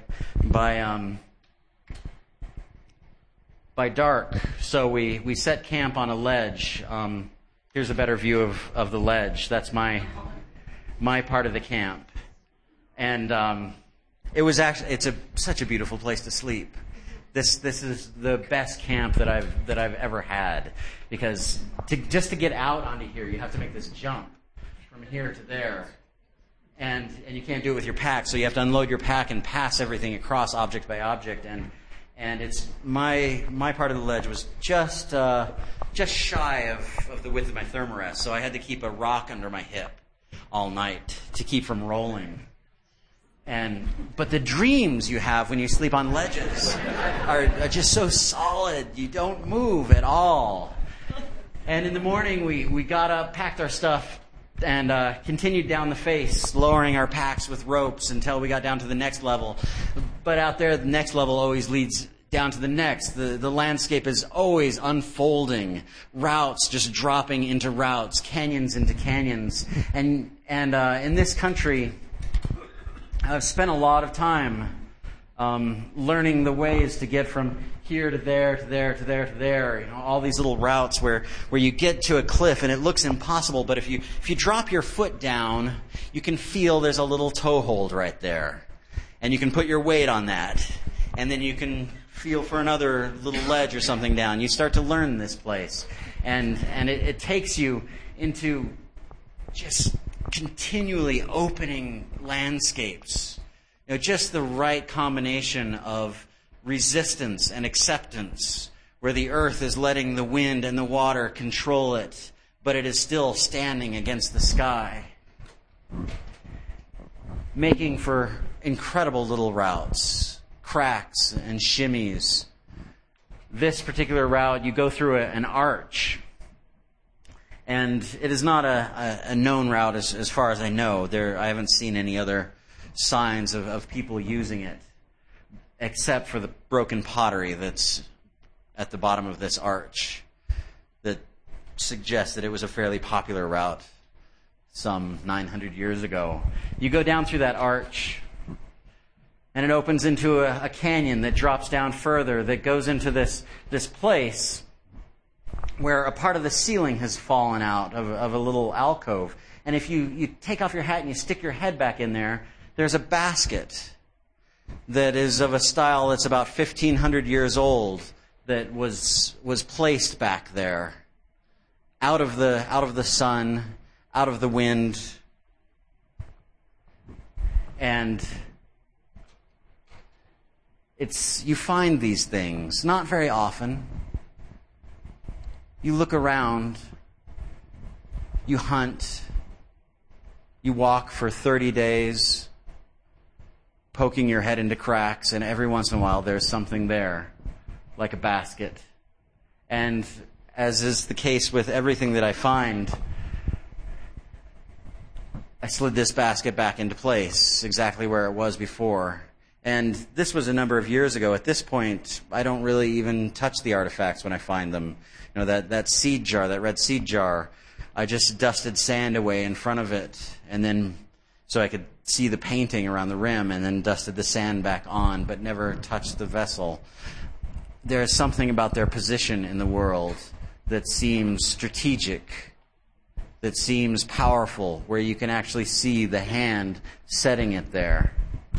dark, so we set camp on a ledge. Here's a better view of the ledge. That's my part of the camp, and it was actually such a beautiful place to sleep. This is the best camp that I've ever had, because just to get out onto here, you have to make this jump from here to there. And you can't do it with your pack, so you have to unload your pack and pass everything across object by object. And it's my part of the ledge was just shy of the width of my thermarest, so I had to keep a rock under my hip all night to keep from rolling. But the dreams you have when you sleep on ledges are just so solid, you don't move at all. And in the morning we got up, packed our stuff, and continued down the face, lowering our packs with ropes until we got down to the next level. But out there, the next level always leads down to the next. The landscape is always unfolding, routes just dropping into routes, canyons into canyons. And in this country, I've spent a lot of time learning the ways to get from here to there, to there, to there, to there. All these little routes where you get to a cliff and it looks impossible, but if you drop your foot down, you can feel there's a little toehold right there. And you can put your weight on that. And then you can feel for another little ledge or something down. You start to learn this place. And it takes you into just continually opening landscapes. Just the right combination of resistance and acceptance, where the earth is letting the wind and the water control it, but it is still standing against the sky. Making for incredible little routes, cracks and shimmies. This particular route, you go through an arch. And it is not a known route as far as I know. I haven't seen any other signs of people using it, except for the broken pottery that's at the bottom of this arch that suggests that it was a fairly popular route some 900 years ago. You go down through that arch, and it opens into a canyon that drops down further, that goes into this place where a part of the ceiling has fallen out of a little alcove. And if you take off your hat and you stick your head back in there, there's a basket that is of a style that's about 1,500 years old that was placed back there, out of the sun, out of the wind. And you find these things not very often. You look around, you hunt, you walk for 30 days, poking your head into cracks, and every once in a while there's something there, like a basket. And as is the case with everything that I find, I slid this basket back into place, exactly where it was before. And this was a number of years ago. At this point, I don't really even touch the artifacts when I find them. You know, that seed jar, that red seed jar, I just dusted sand away in front of it, and then so I could see the painting around the rim, and then dusted the sand back on, but never touched the vessel. There is something about their position in the world that seems strategic, that seems powerful, where you can actually see the hand setting it there.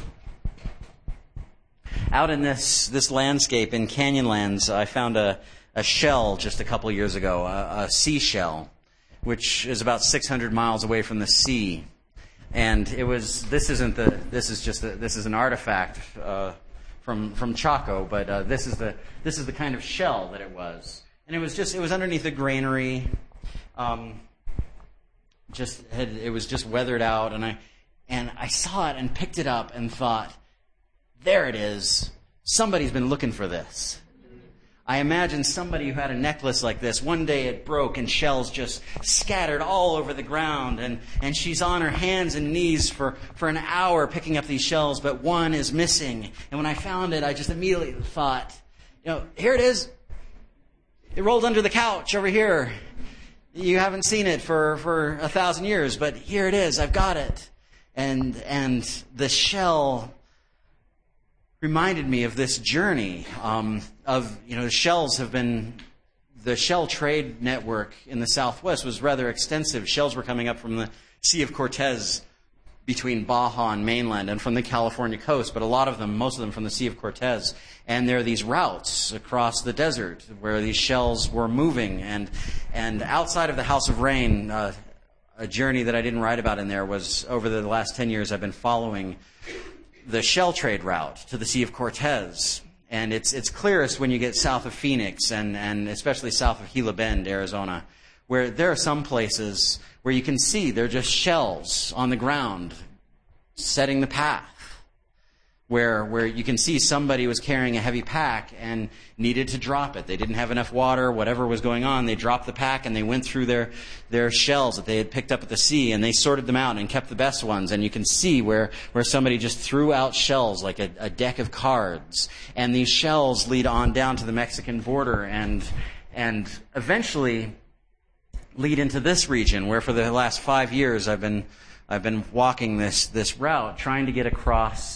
Out in this landscape in Canyonlands, I found a shell just a couple years ago, a seashell, which is about 600 miles away from the sea. And this is an artifact from Chaco, but this is the kind of shell that it was. And it was underneath a granary. It was just weathered out, and I saw it and picked it up and thought, there it is. Somebody's been looking for this. I imagine somebody who had a necklace like this, one day it broke and shells just scattered all over the ground, and she's on her hands and knees for an hour picking up these shells, but one is missing. And when I found it, I just immediately thought, here it is. It rolled under the couch over here. You haven't seen it for 1,000 years, but here it is. I've got it. And the shell reminded me of this journey the shell trade network in the Southwest was rather extensive. Shells were coming up from the Sea of Cortez between Baja and mainland and from the California coast, but most of them from the Sea of Cortez. And there are these routes across the desert where these shells were moving. And outside of the House of Rain, a journey that I didn't write about in there was over the last 10 years I've been following the shell trade route to the Sea of Cortez. And it's clearest when you get south of Phoenix and especially south of Gila Bend, Arizona, where there are some places where you can see they're just shells on the ground setting the path, where you can see somebody was carrying a heavy pack and needed to drop it. They didn't have enough water, whatever was going on. They dropped the pack and they went through their shells that they had picked up at the sea, and they sorted them out and kept the best ones. And you can see where somebody just threw out shells like a deck of cards. And these shells lead on down to the Mexican border and eventually lead into this region, where for the last 5 years I've been walking this route, trying to get across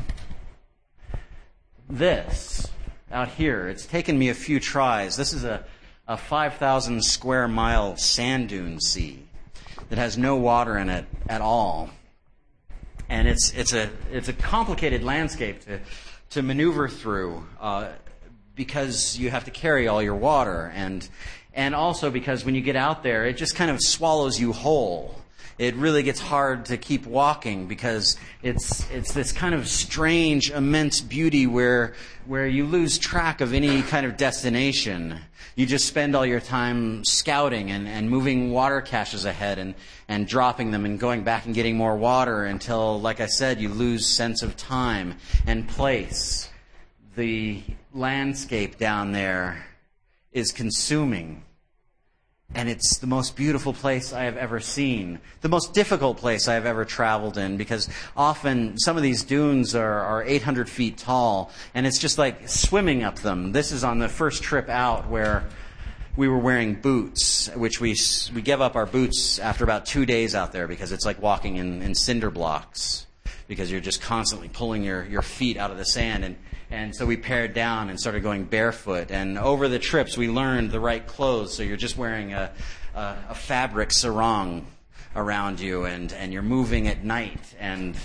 this out here. It's taken me a few tries. This is a 5,000 square mile sand dune sea that has no water in it at all, and it's a complicated landscape to maneuver through because you have to carry all your water, and also because when you get out there, it just kind of swallows you whole. it really gets hard to keep walking because it's this kind of strange, immense beauty where you lose track of any kind of destination. You just spend all your time scouting and moving water caches ahead and dropping them and going back and getting more water until, like I said, you lose sense of time and place. The landscape down there is consuming. And it's the most beautiful place I have ever seen. The most difficult place I have ever traveled in, because often some of these dunes are 800 feet tall, and it's just like swimming up them. This is on the first trip out where we were wearing boots, which we give up our boots after about 2 days out there because it's like walking in cinder blocks, because you're just constantly pulling your feet out of the sand. And so we pared down and started going barefoot. And over the trips, we learned the right clothes. So you're just wearing a fabric sarong around you, and you're moving at night. And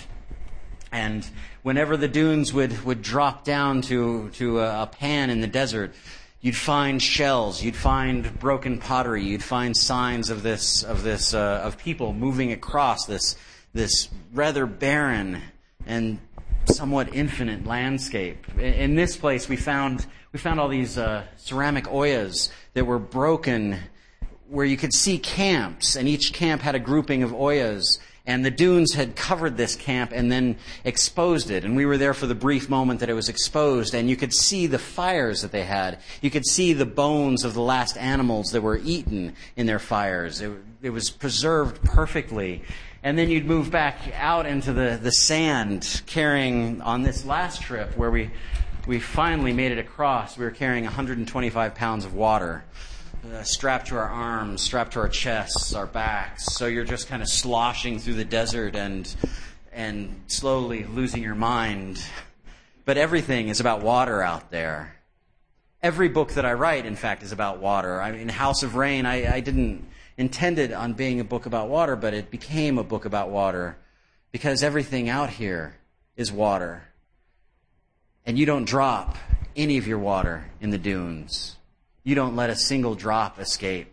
whenever the dunes would drop down to a pan in the desert, you'd find shells, you'd find broken pottery, you'd find signs of people moving across this rather barren and somewhat infinite landscape. In this place, we found all these ceramic oyas that were broken, where you could see camps, and each camp had a grouping of oyas, and the dunes had covered this camp and then exposed it. And we were there for the brief moment that it was exposed, and you could see the fires that they had. You could see the bones of the last animals that were eaten in their fires. It was preserved perfectly. And then you'd move back out into the sand, carrying, on this last trip where we finally made it across, we were carrying 125 pounds of water, strapped to our arms, strapped to our chests, our backs. So you're just kind of sloshing through the desert and slowly losing your mind. But everything is about water out there. Every book that I write, in fact, is about water. I mean, House of Rain, I didn't intended on being a book about water, but it became a book about water because everything out here is water. And you don't drop any of your water in the dunes. You don't let a single drop escape.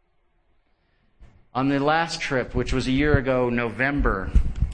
On the last trip, which was a year ago, November,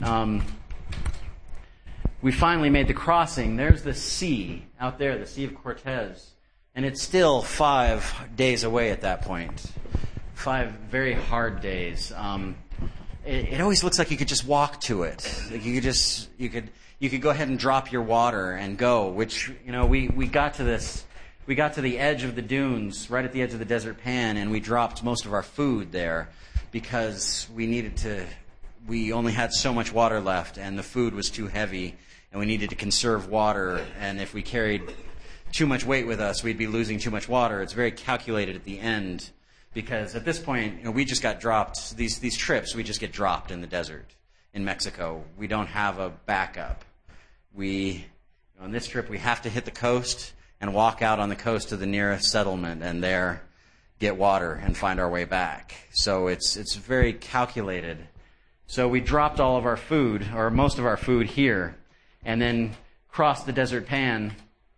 we finally made the crossing. There's the sea out there, the Sea of Cortez. And it's still 5 days away at that point. 5 very hard days. It always looks like you could just walk to it. Like you could go ahead and drop your water and go. Which we got to this. We got to the edge of the dunes, right at the edge of the desert pan, and we dropped most of our food there because we only had so much water left, and the food was too heavy, and we needed to conserve water. And if we carried too much weight with us, we'd be losing too much water. It's very calculated at the end. Because at this point, we just got dropped. These trips, we just get dropped in the desert in Mexico. We don't have a backup. On this trip, we have to hit the coast and walk out on the coast to the nearest settlement and there get water and find our way back. So it's very calculated. So we dropped all of our food, or most of our food, here, and then crossed the desert pan.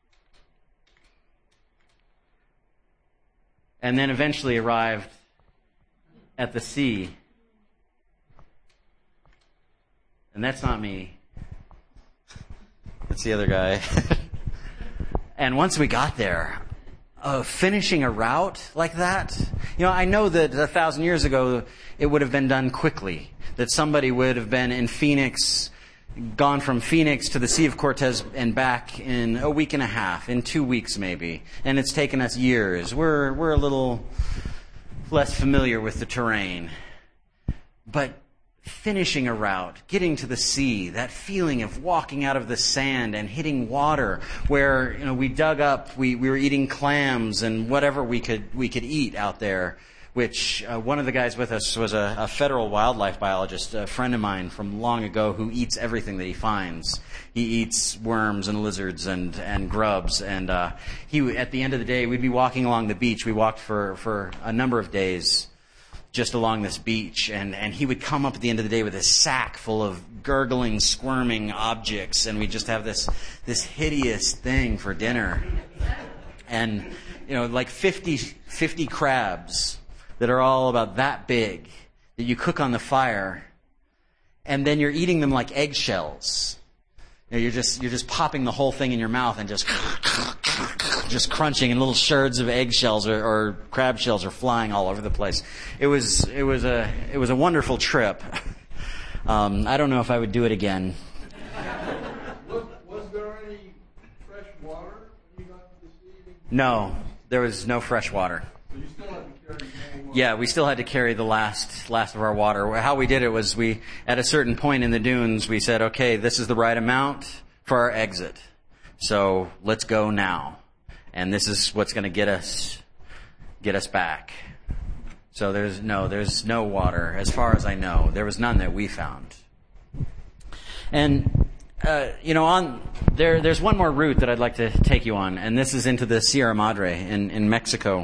And then eventually arrived at the sea. And that's not me. That's the other guy. And once we got there, finishing a route like that, I know that 1,000 years ago it would have been done quickly. That somebody would have been in Phoenix, gone from Phoenix to the Sea of Cortez and back in a week and a half, in 2 weeks maybe. And it's taken us years. We're a little less familiar with the terrain. But finishing a route, getting to the sea, that feeling of walking out of the sand and hitting water where, we dug up, we were eating clams and whatever we could eat out there. Which one of the guys with us was a federal wildlife biologist, a friend of mine from long ago, who eats everything that he finds. He eats worms and lizards and grubs. And he, at the end of the day, we'd be walking along the beach. We walked for a number of days just along this beach. And he would come up at the end of the day with a sack full of gurgling, squirming objects. And we'd just have this hideous thing for dinner. And, like 50 crabs that are all about that big, that you cook on the fire, and then you're eating them like eggshells. You're just popping the whole thing in your mouth and just crunching, and little sherds of eggshells or crab shells are flying all over the place. It was a wonderful trip. I don't know if I would do it again. Was there any fresh water when you got to the sea? No, there was no fresh water. So you still had to carry more water? Yeah, we still had to carry the last of our water. How we did it was at a certain point in the dunes, we said, okay, this is the right amount for our exit. So let's go now. And this is what's going to get us back. So there's no water, as far as I know. There was none that we found. And, there's one more route that I'd like to take you on, and this is into the Sierra Madre in Mexico.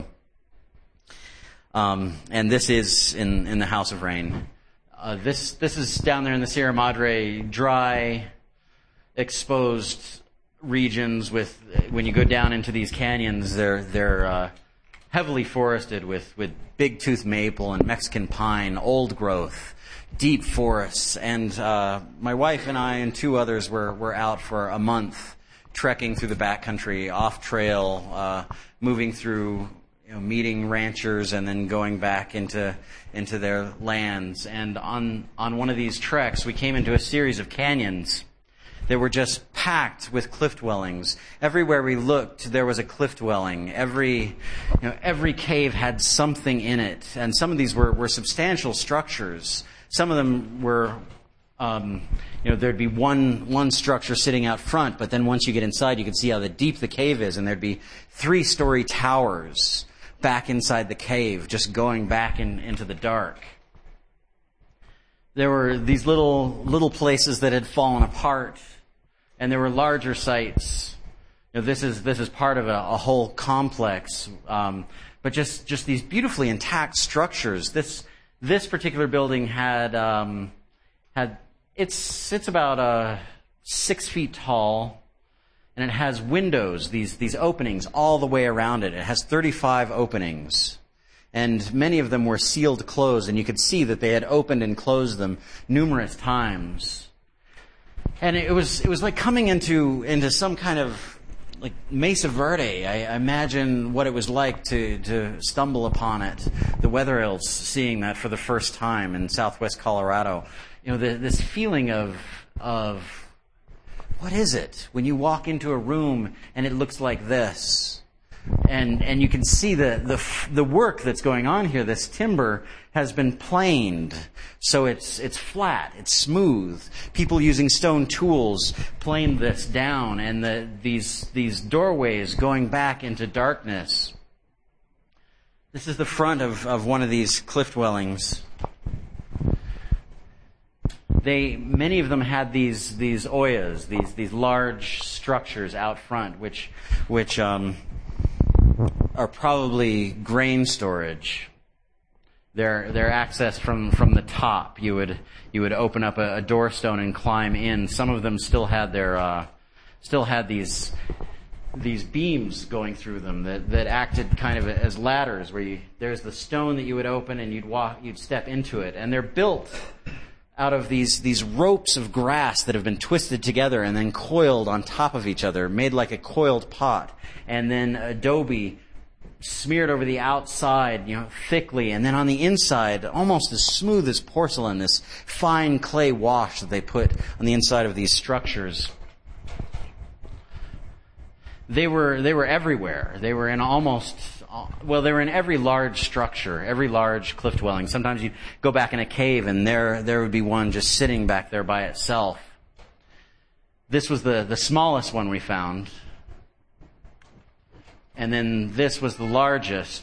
And this is in the House of Rain. This is down there in the Sierra Madre, dry, exposed regions with, when you go down into these canyons, they're heavily forested with big tooth maple and Mexican pine, old growth, deep forests. And my wife and I and two others were out for a month trekking through the backcountry, off trail, moving through, meeting ranchers and then going back into their lands. And on one of these treks, we came into a series of canyons that were just packed with cliff dwellings. Everywhere we looked, there was a cliff dwelling. Every cave had something in it, and some of these were substantial structures. Some of them were, there'd be one structure sitting out front, but then once you get inside, you could see how deep the cave is, and there'd be 3-story towers back inside the cave, just going back into the dark. There were these little places that had fallen apart, and there were larger sites. This is part of a whole complex, but just these beautifully intact structures. This particular building had it's about 6 feet tall, and it has windows, these openings all the way around it. It has 35 openings. And many of them were sealed closed, and you could see that they had opened and closed them numerous times. And it was like coming into some kind of like Mesa Verde. I imagine what it was like to stumble upon it. The Weather Elves seeing that for the first time in southwest Colorado. This feeling of what is it when you walk into a room and it looks like this? And you can see the work that's going on here. This timber has been planed, so it's flat, it's smooth. People using stone tools planed this down, and these doorways going back into darkness. This is the front of one of these cliff dwellings. Many of them had these oyas, these large structures out front, which are probably grain storage. They're accessed from the top. You would open up a door stone and climb in. Some of them still had these beams going through them that acted kind of as ladders, where there's the stone that you would open and you'd step into it. And they're built out of these ropes of grass that have been twisted together and then coiled on top of each other, made like a coiled pot, and then adobe smeared over the outside, thickly, and then on the inside, almost as smooth as porcelain, this fine clay wash that they put on the inside of these structures. They were everywhere. They were in they were in every large structure, every large cliff dwelling. Sometimes you go back in a cave and there would be one just sitting back there by itself. This was the smallest one we found. And then this was the largest.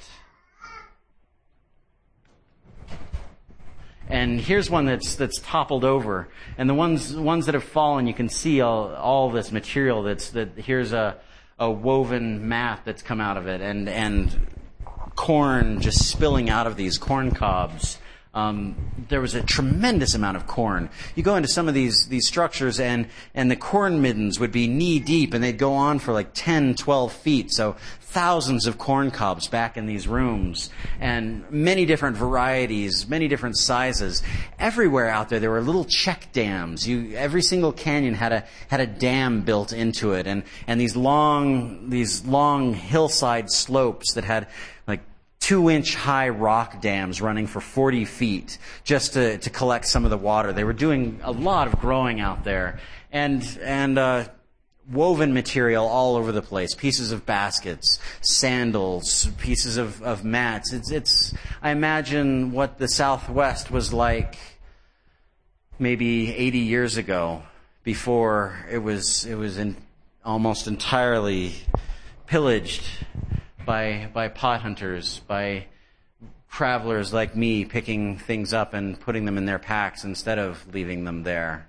And here's one that's toppled over. And the ones that have fallen, you can see all this material here's a woven mat that's come out of it, and corn just spilling out of these corn cobs there was a tremendous amount of corn. You go into some of these structures and the corn middens would be knee deep and they'd go on for like 10, 12 feet. So thousands of corn cobs back in these rooms and many different varieties, many different sizes. Everywhere out there were little check dams. Every single canyon had a dam built into it and these long hillside slopes that had like 2-inch high rock dams running for 40 feet just to collect some of the water. They were doing a lot of growing out there and woven material all over the place, pieces of baskets, sandals, pieces of mats. I imagine what the Southwest was like maybe 80 years ago before it was almost entirely pillaged by pot hunters, by travelers like me picking things up and putting them in their packs instead of leaving them there.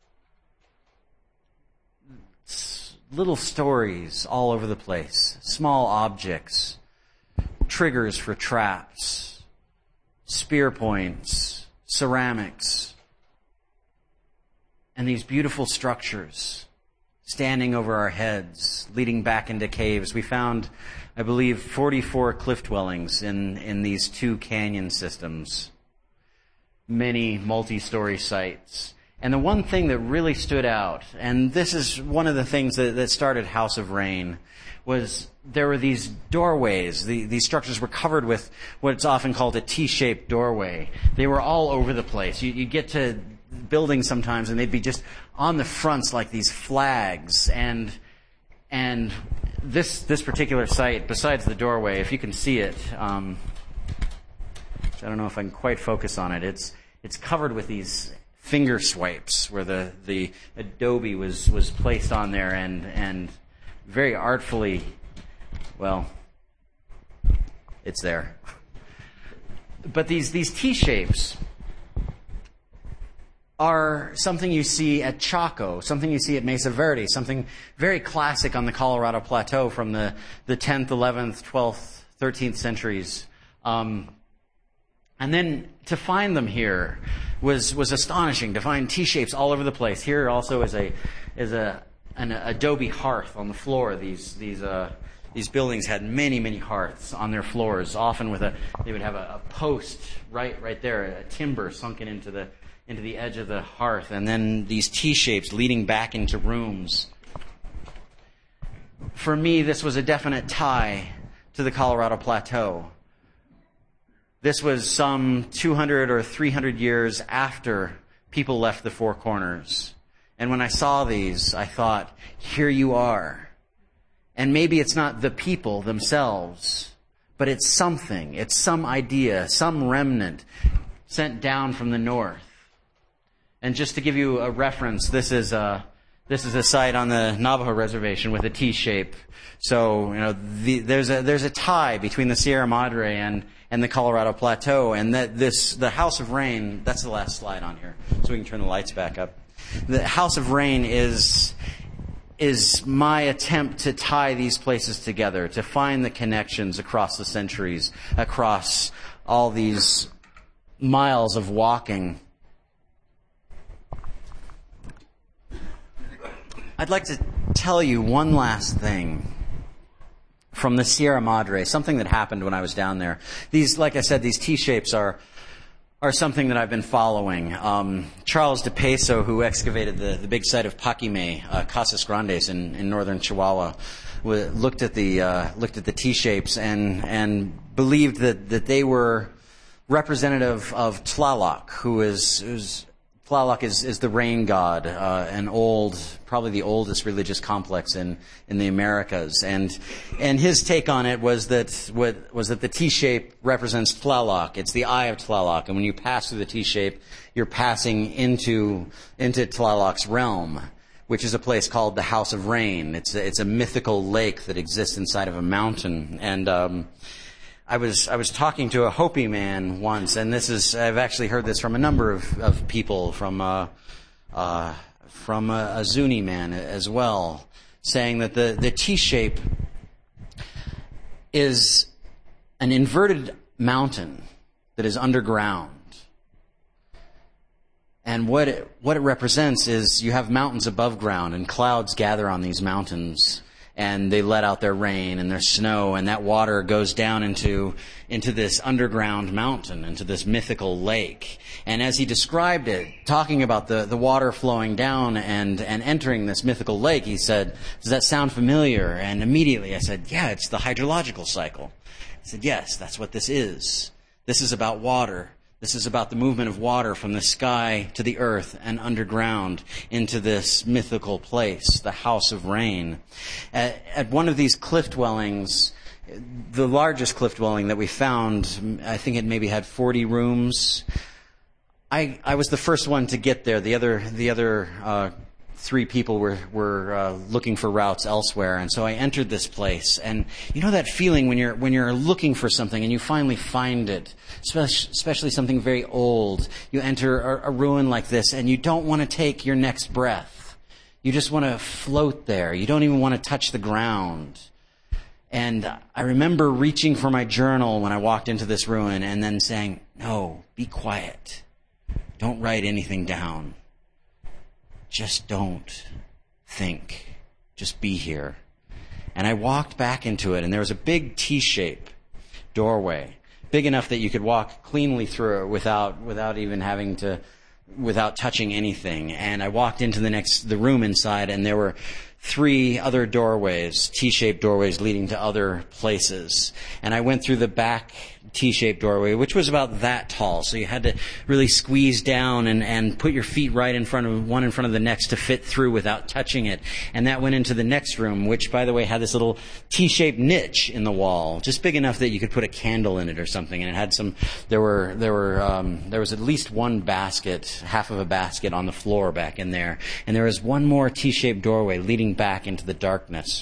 Little stories all over the place, small objects, triggers for traps, spear points, ceramics, and these beautiful structures standing over our heads, leading back into caves. We found, I believe, 44 cliff dwellings in these 2 canyon systems. Many multi-story sites. And the one thing that really stood out, and this is one of the things that started House of Rain, was there were these doorways. These structures were covered with what's often called a T-shaped doorway. They were all over the place. You'd get to buildings sometimes and they'd be just on the fronts like these flags. And this particular site, besides the doorway, if you can see it, I don't know if I can quite focus on it. It's covered with these finger swipes where the adobe was placed on there and very artfully, well, it's there. But these T-shapes are something you see at Chaco, something you see at Mesa Verde, something very classic on the Colorado Plateau from the 10th, 11th, 12th, 13th centuries. And then to find them here was astonishing, to find T-shapes all over the place. Here also is an adobe hearth on the floor. These buildings had many hearths on their floors, often they would have a post right there, a timber sunken into the edge of the hearth, and then these T-shapes leading back into rooms. For me, this was a definite tie to the Colorado Plateau. This was some 200 or 300 years after people left the Four Corners. And when I saw these, I thought, here you are. And maybe it's not the people themselves, but it's something. It's some idea, some remnant sent down from the north. And just to give you a reference, this is a site on the Navajo reservation with a T-shape. So, there's a tie between the Sierra Madre and the Colorado Plateau, and the House of Rain, that's the last slide on here, so we can turn the lights back up. The House of Rain is my attempt to tie these places together, to find the connections across the centuries, across all these miles of walking. I'd like to tell you one last thing from the Sierra Madre, something that happened when I was down there. These, like I said, these T-shapes are something that I've been following. Charles de Peso, who excavated the big site of Paquime, Casas Grandes in northern Chihuahua, looked at the T-shapes and believed that they were representative of Tlaloc, Tlaloc is the rain god, probably the oldest religious complex in the Americas, and his take on it was that the T-shape represents Tlaloc. It's the eye of Tlaloc, and when you pass through the T-shape, you're passing into Tlaloc's realm, which is a place called the House of Rain. It's a mythical lake that exists inside of a mountain, and I was talking to a Hopi man once, and I've actually heard this from a number of people, from a Zuni man as well, saying that the T-shape is an inverted mountain that is underground, And what it represents is you have mountains above ground, and clouds gather on these mountains, and they let out their rain and their snow, and that water goes down into this underground mountain, into this mythical lake. And as he described it, talking about the water flowing down and entering this mythical lake, he said, "Does that sound familiar?" And immediately I said, "Yeah, it's the hydrological cycle." He said, "Yes, that's what this is. This is about water. This is about the movement of water from the sky to the earth and underground into this mythical place, the House of Rain." At one of these cliff dwellings, the largest cliff dwelling that we found, I think it maybe had 40 rooms. I was the first one to get there. The other 3 people were looking for routes elsewhere, and so I entered this place. And you know that feeling when you're looking for something and you finally find it, especially something very old. You enter a ruin like this, and you don't want to take your next breath. You just want to float there. You don't even want to touch the ground. And I remember reaching for my journal when I walked into this ruin, and then saying, "No, be quiet. Don't write anything down. Just don't think. Just be here." And I walked back into it, and there was a big T-shaped doorway, big enough that you could walk cleanly through it without even having to, without touching anything. And I walked into the room inside, and there were 3 other doorways, T-shaped doorways leading to other places. And I went through the back T-shaped doorway, which was about that tall. So you had to really squeeze down and put your feet right in front of the next to fit through without touching it. And that went into the next room, which, by the way, had this little T-shaped niche in the wall, just big enough that you could put a candle in it or something. And it had there was at least one basket, half of a basket on the floor back in there. And there was one more T-shaped doorway leading back into the darkness.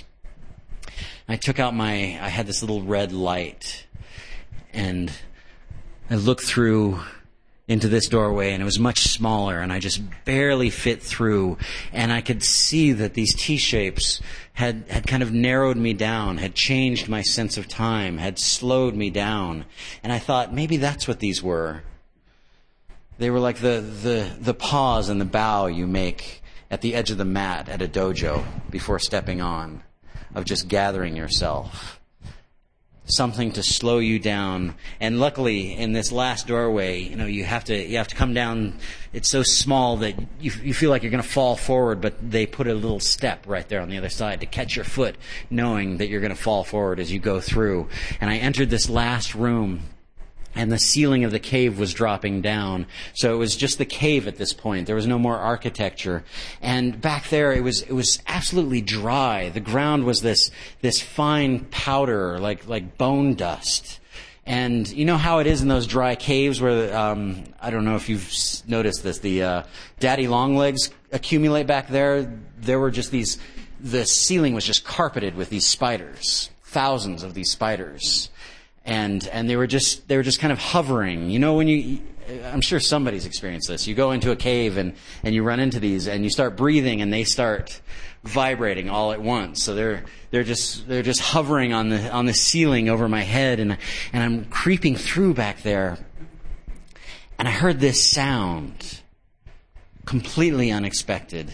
I took out I had this little red light, and I looked through into this doorway, and it was much smaller, and I just barely fit through. And I could see that these T-shapes had kind of narrowed me down, had changed my sense of time, had slowed me down. And I thought, maybe that's what these were. They were like the pause and the bow you make at the edge of the mat at a dojo before stepping on, of just gathering yourself. Something to slow you down. And luckily, in this last doorway, you have to come down. It's so small that you feel like you're going to fall forward, but they put a little step right there on the other side to catch your foot, knowing that you're going to fall forward as you go through. And I entered this last room, and the ceiling of the cave was dropping down. So it was just the cave at this point. There was no more architecture. And back there, it was absolutely dry. The ground was this fine powder, like bone dust. And you know how it is in those dry caves where, I don't know if you've noticed this, the daddy longlegs accumulate back there. There were just the ceiling was just carpeted with these spiders, thousands of these spiders. And they were just kind of hovering. I'm sure somebody's experienced this. You go into a cave and you run into these, and you start breathing, and they start vibrating all at once. So they're just hovering on the ceiling over my head, and I'm creeping through back there, and I heard this sound, completely unexpected.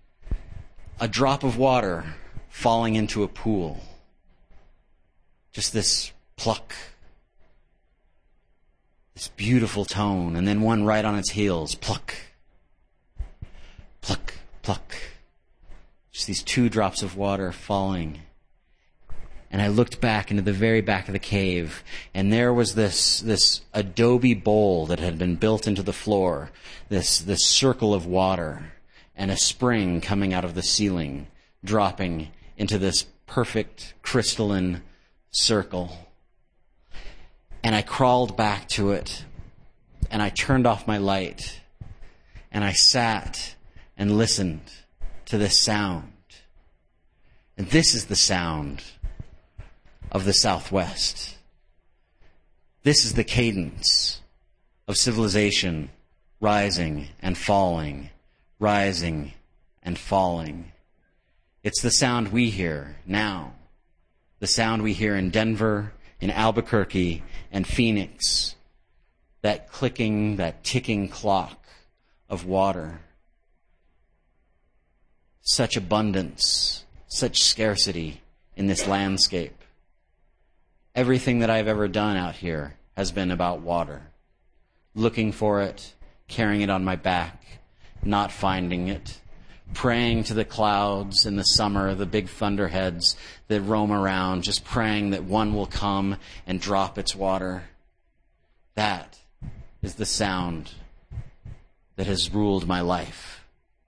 A drop of water falling into a pool. Just this pluck. This beautiful tone, and then one right on its heels. Pluck. Pluck, pluck. Just these 2 drops of water falling. And I looked back into the very back of the cave, and there was this adobe bowl that had been built into the floor, this circle of water, and a spring coming out of the ceiling, dropping into this perfect crystalline circle. And I crawled back to it, and I turned off my light, and I sat and listened to this sound. And this is the sound of the Southwest. This is the cadence of civilization rising and falling, rising and falling. It's the sound we hear now, the sound we hear in Denver, in Albuquerque, and Phoenix, that clicking, that ticking clock of water. Such abundance, such scarcity in this landscape. Everything that I've ever done out here has been about water. Looking for it, carrying it on my back, not finding it, praying to the clouds in the summer, the big thunderheads that roam around, just praying that one will come and drop its water. That is the sound that has ruled my life.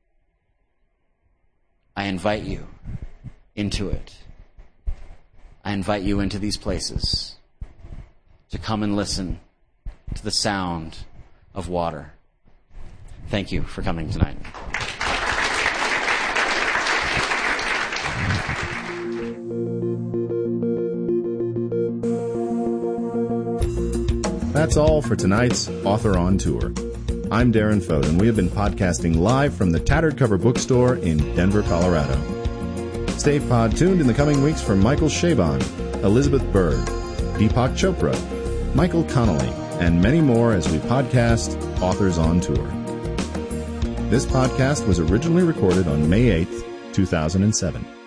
I invite you into it. I invite you into these places to come and listen to the sound of water. Thank you for coming tonight. That's all for tonight's Author on Tour. I'm Darren Fote, and we have been podcasting live from the Tattered Cover Bookstore in Denver, Colorado. Stay pod-tuned in the coming weeks for Michael Chabon, Elizabeth Berg, Deepak Chopra, Michael Connolly, and many more as we podcast Authors on Tour. This podcast was originally recorded on May 8th, 2007.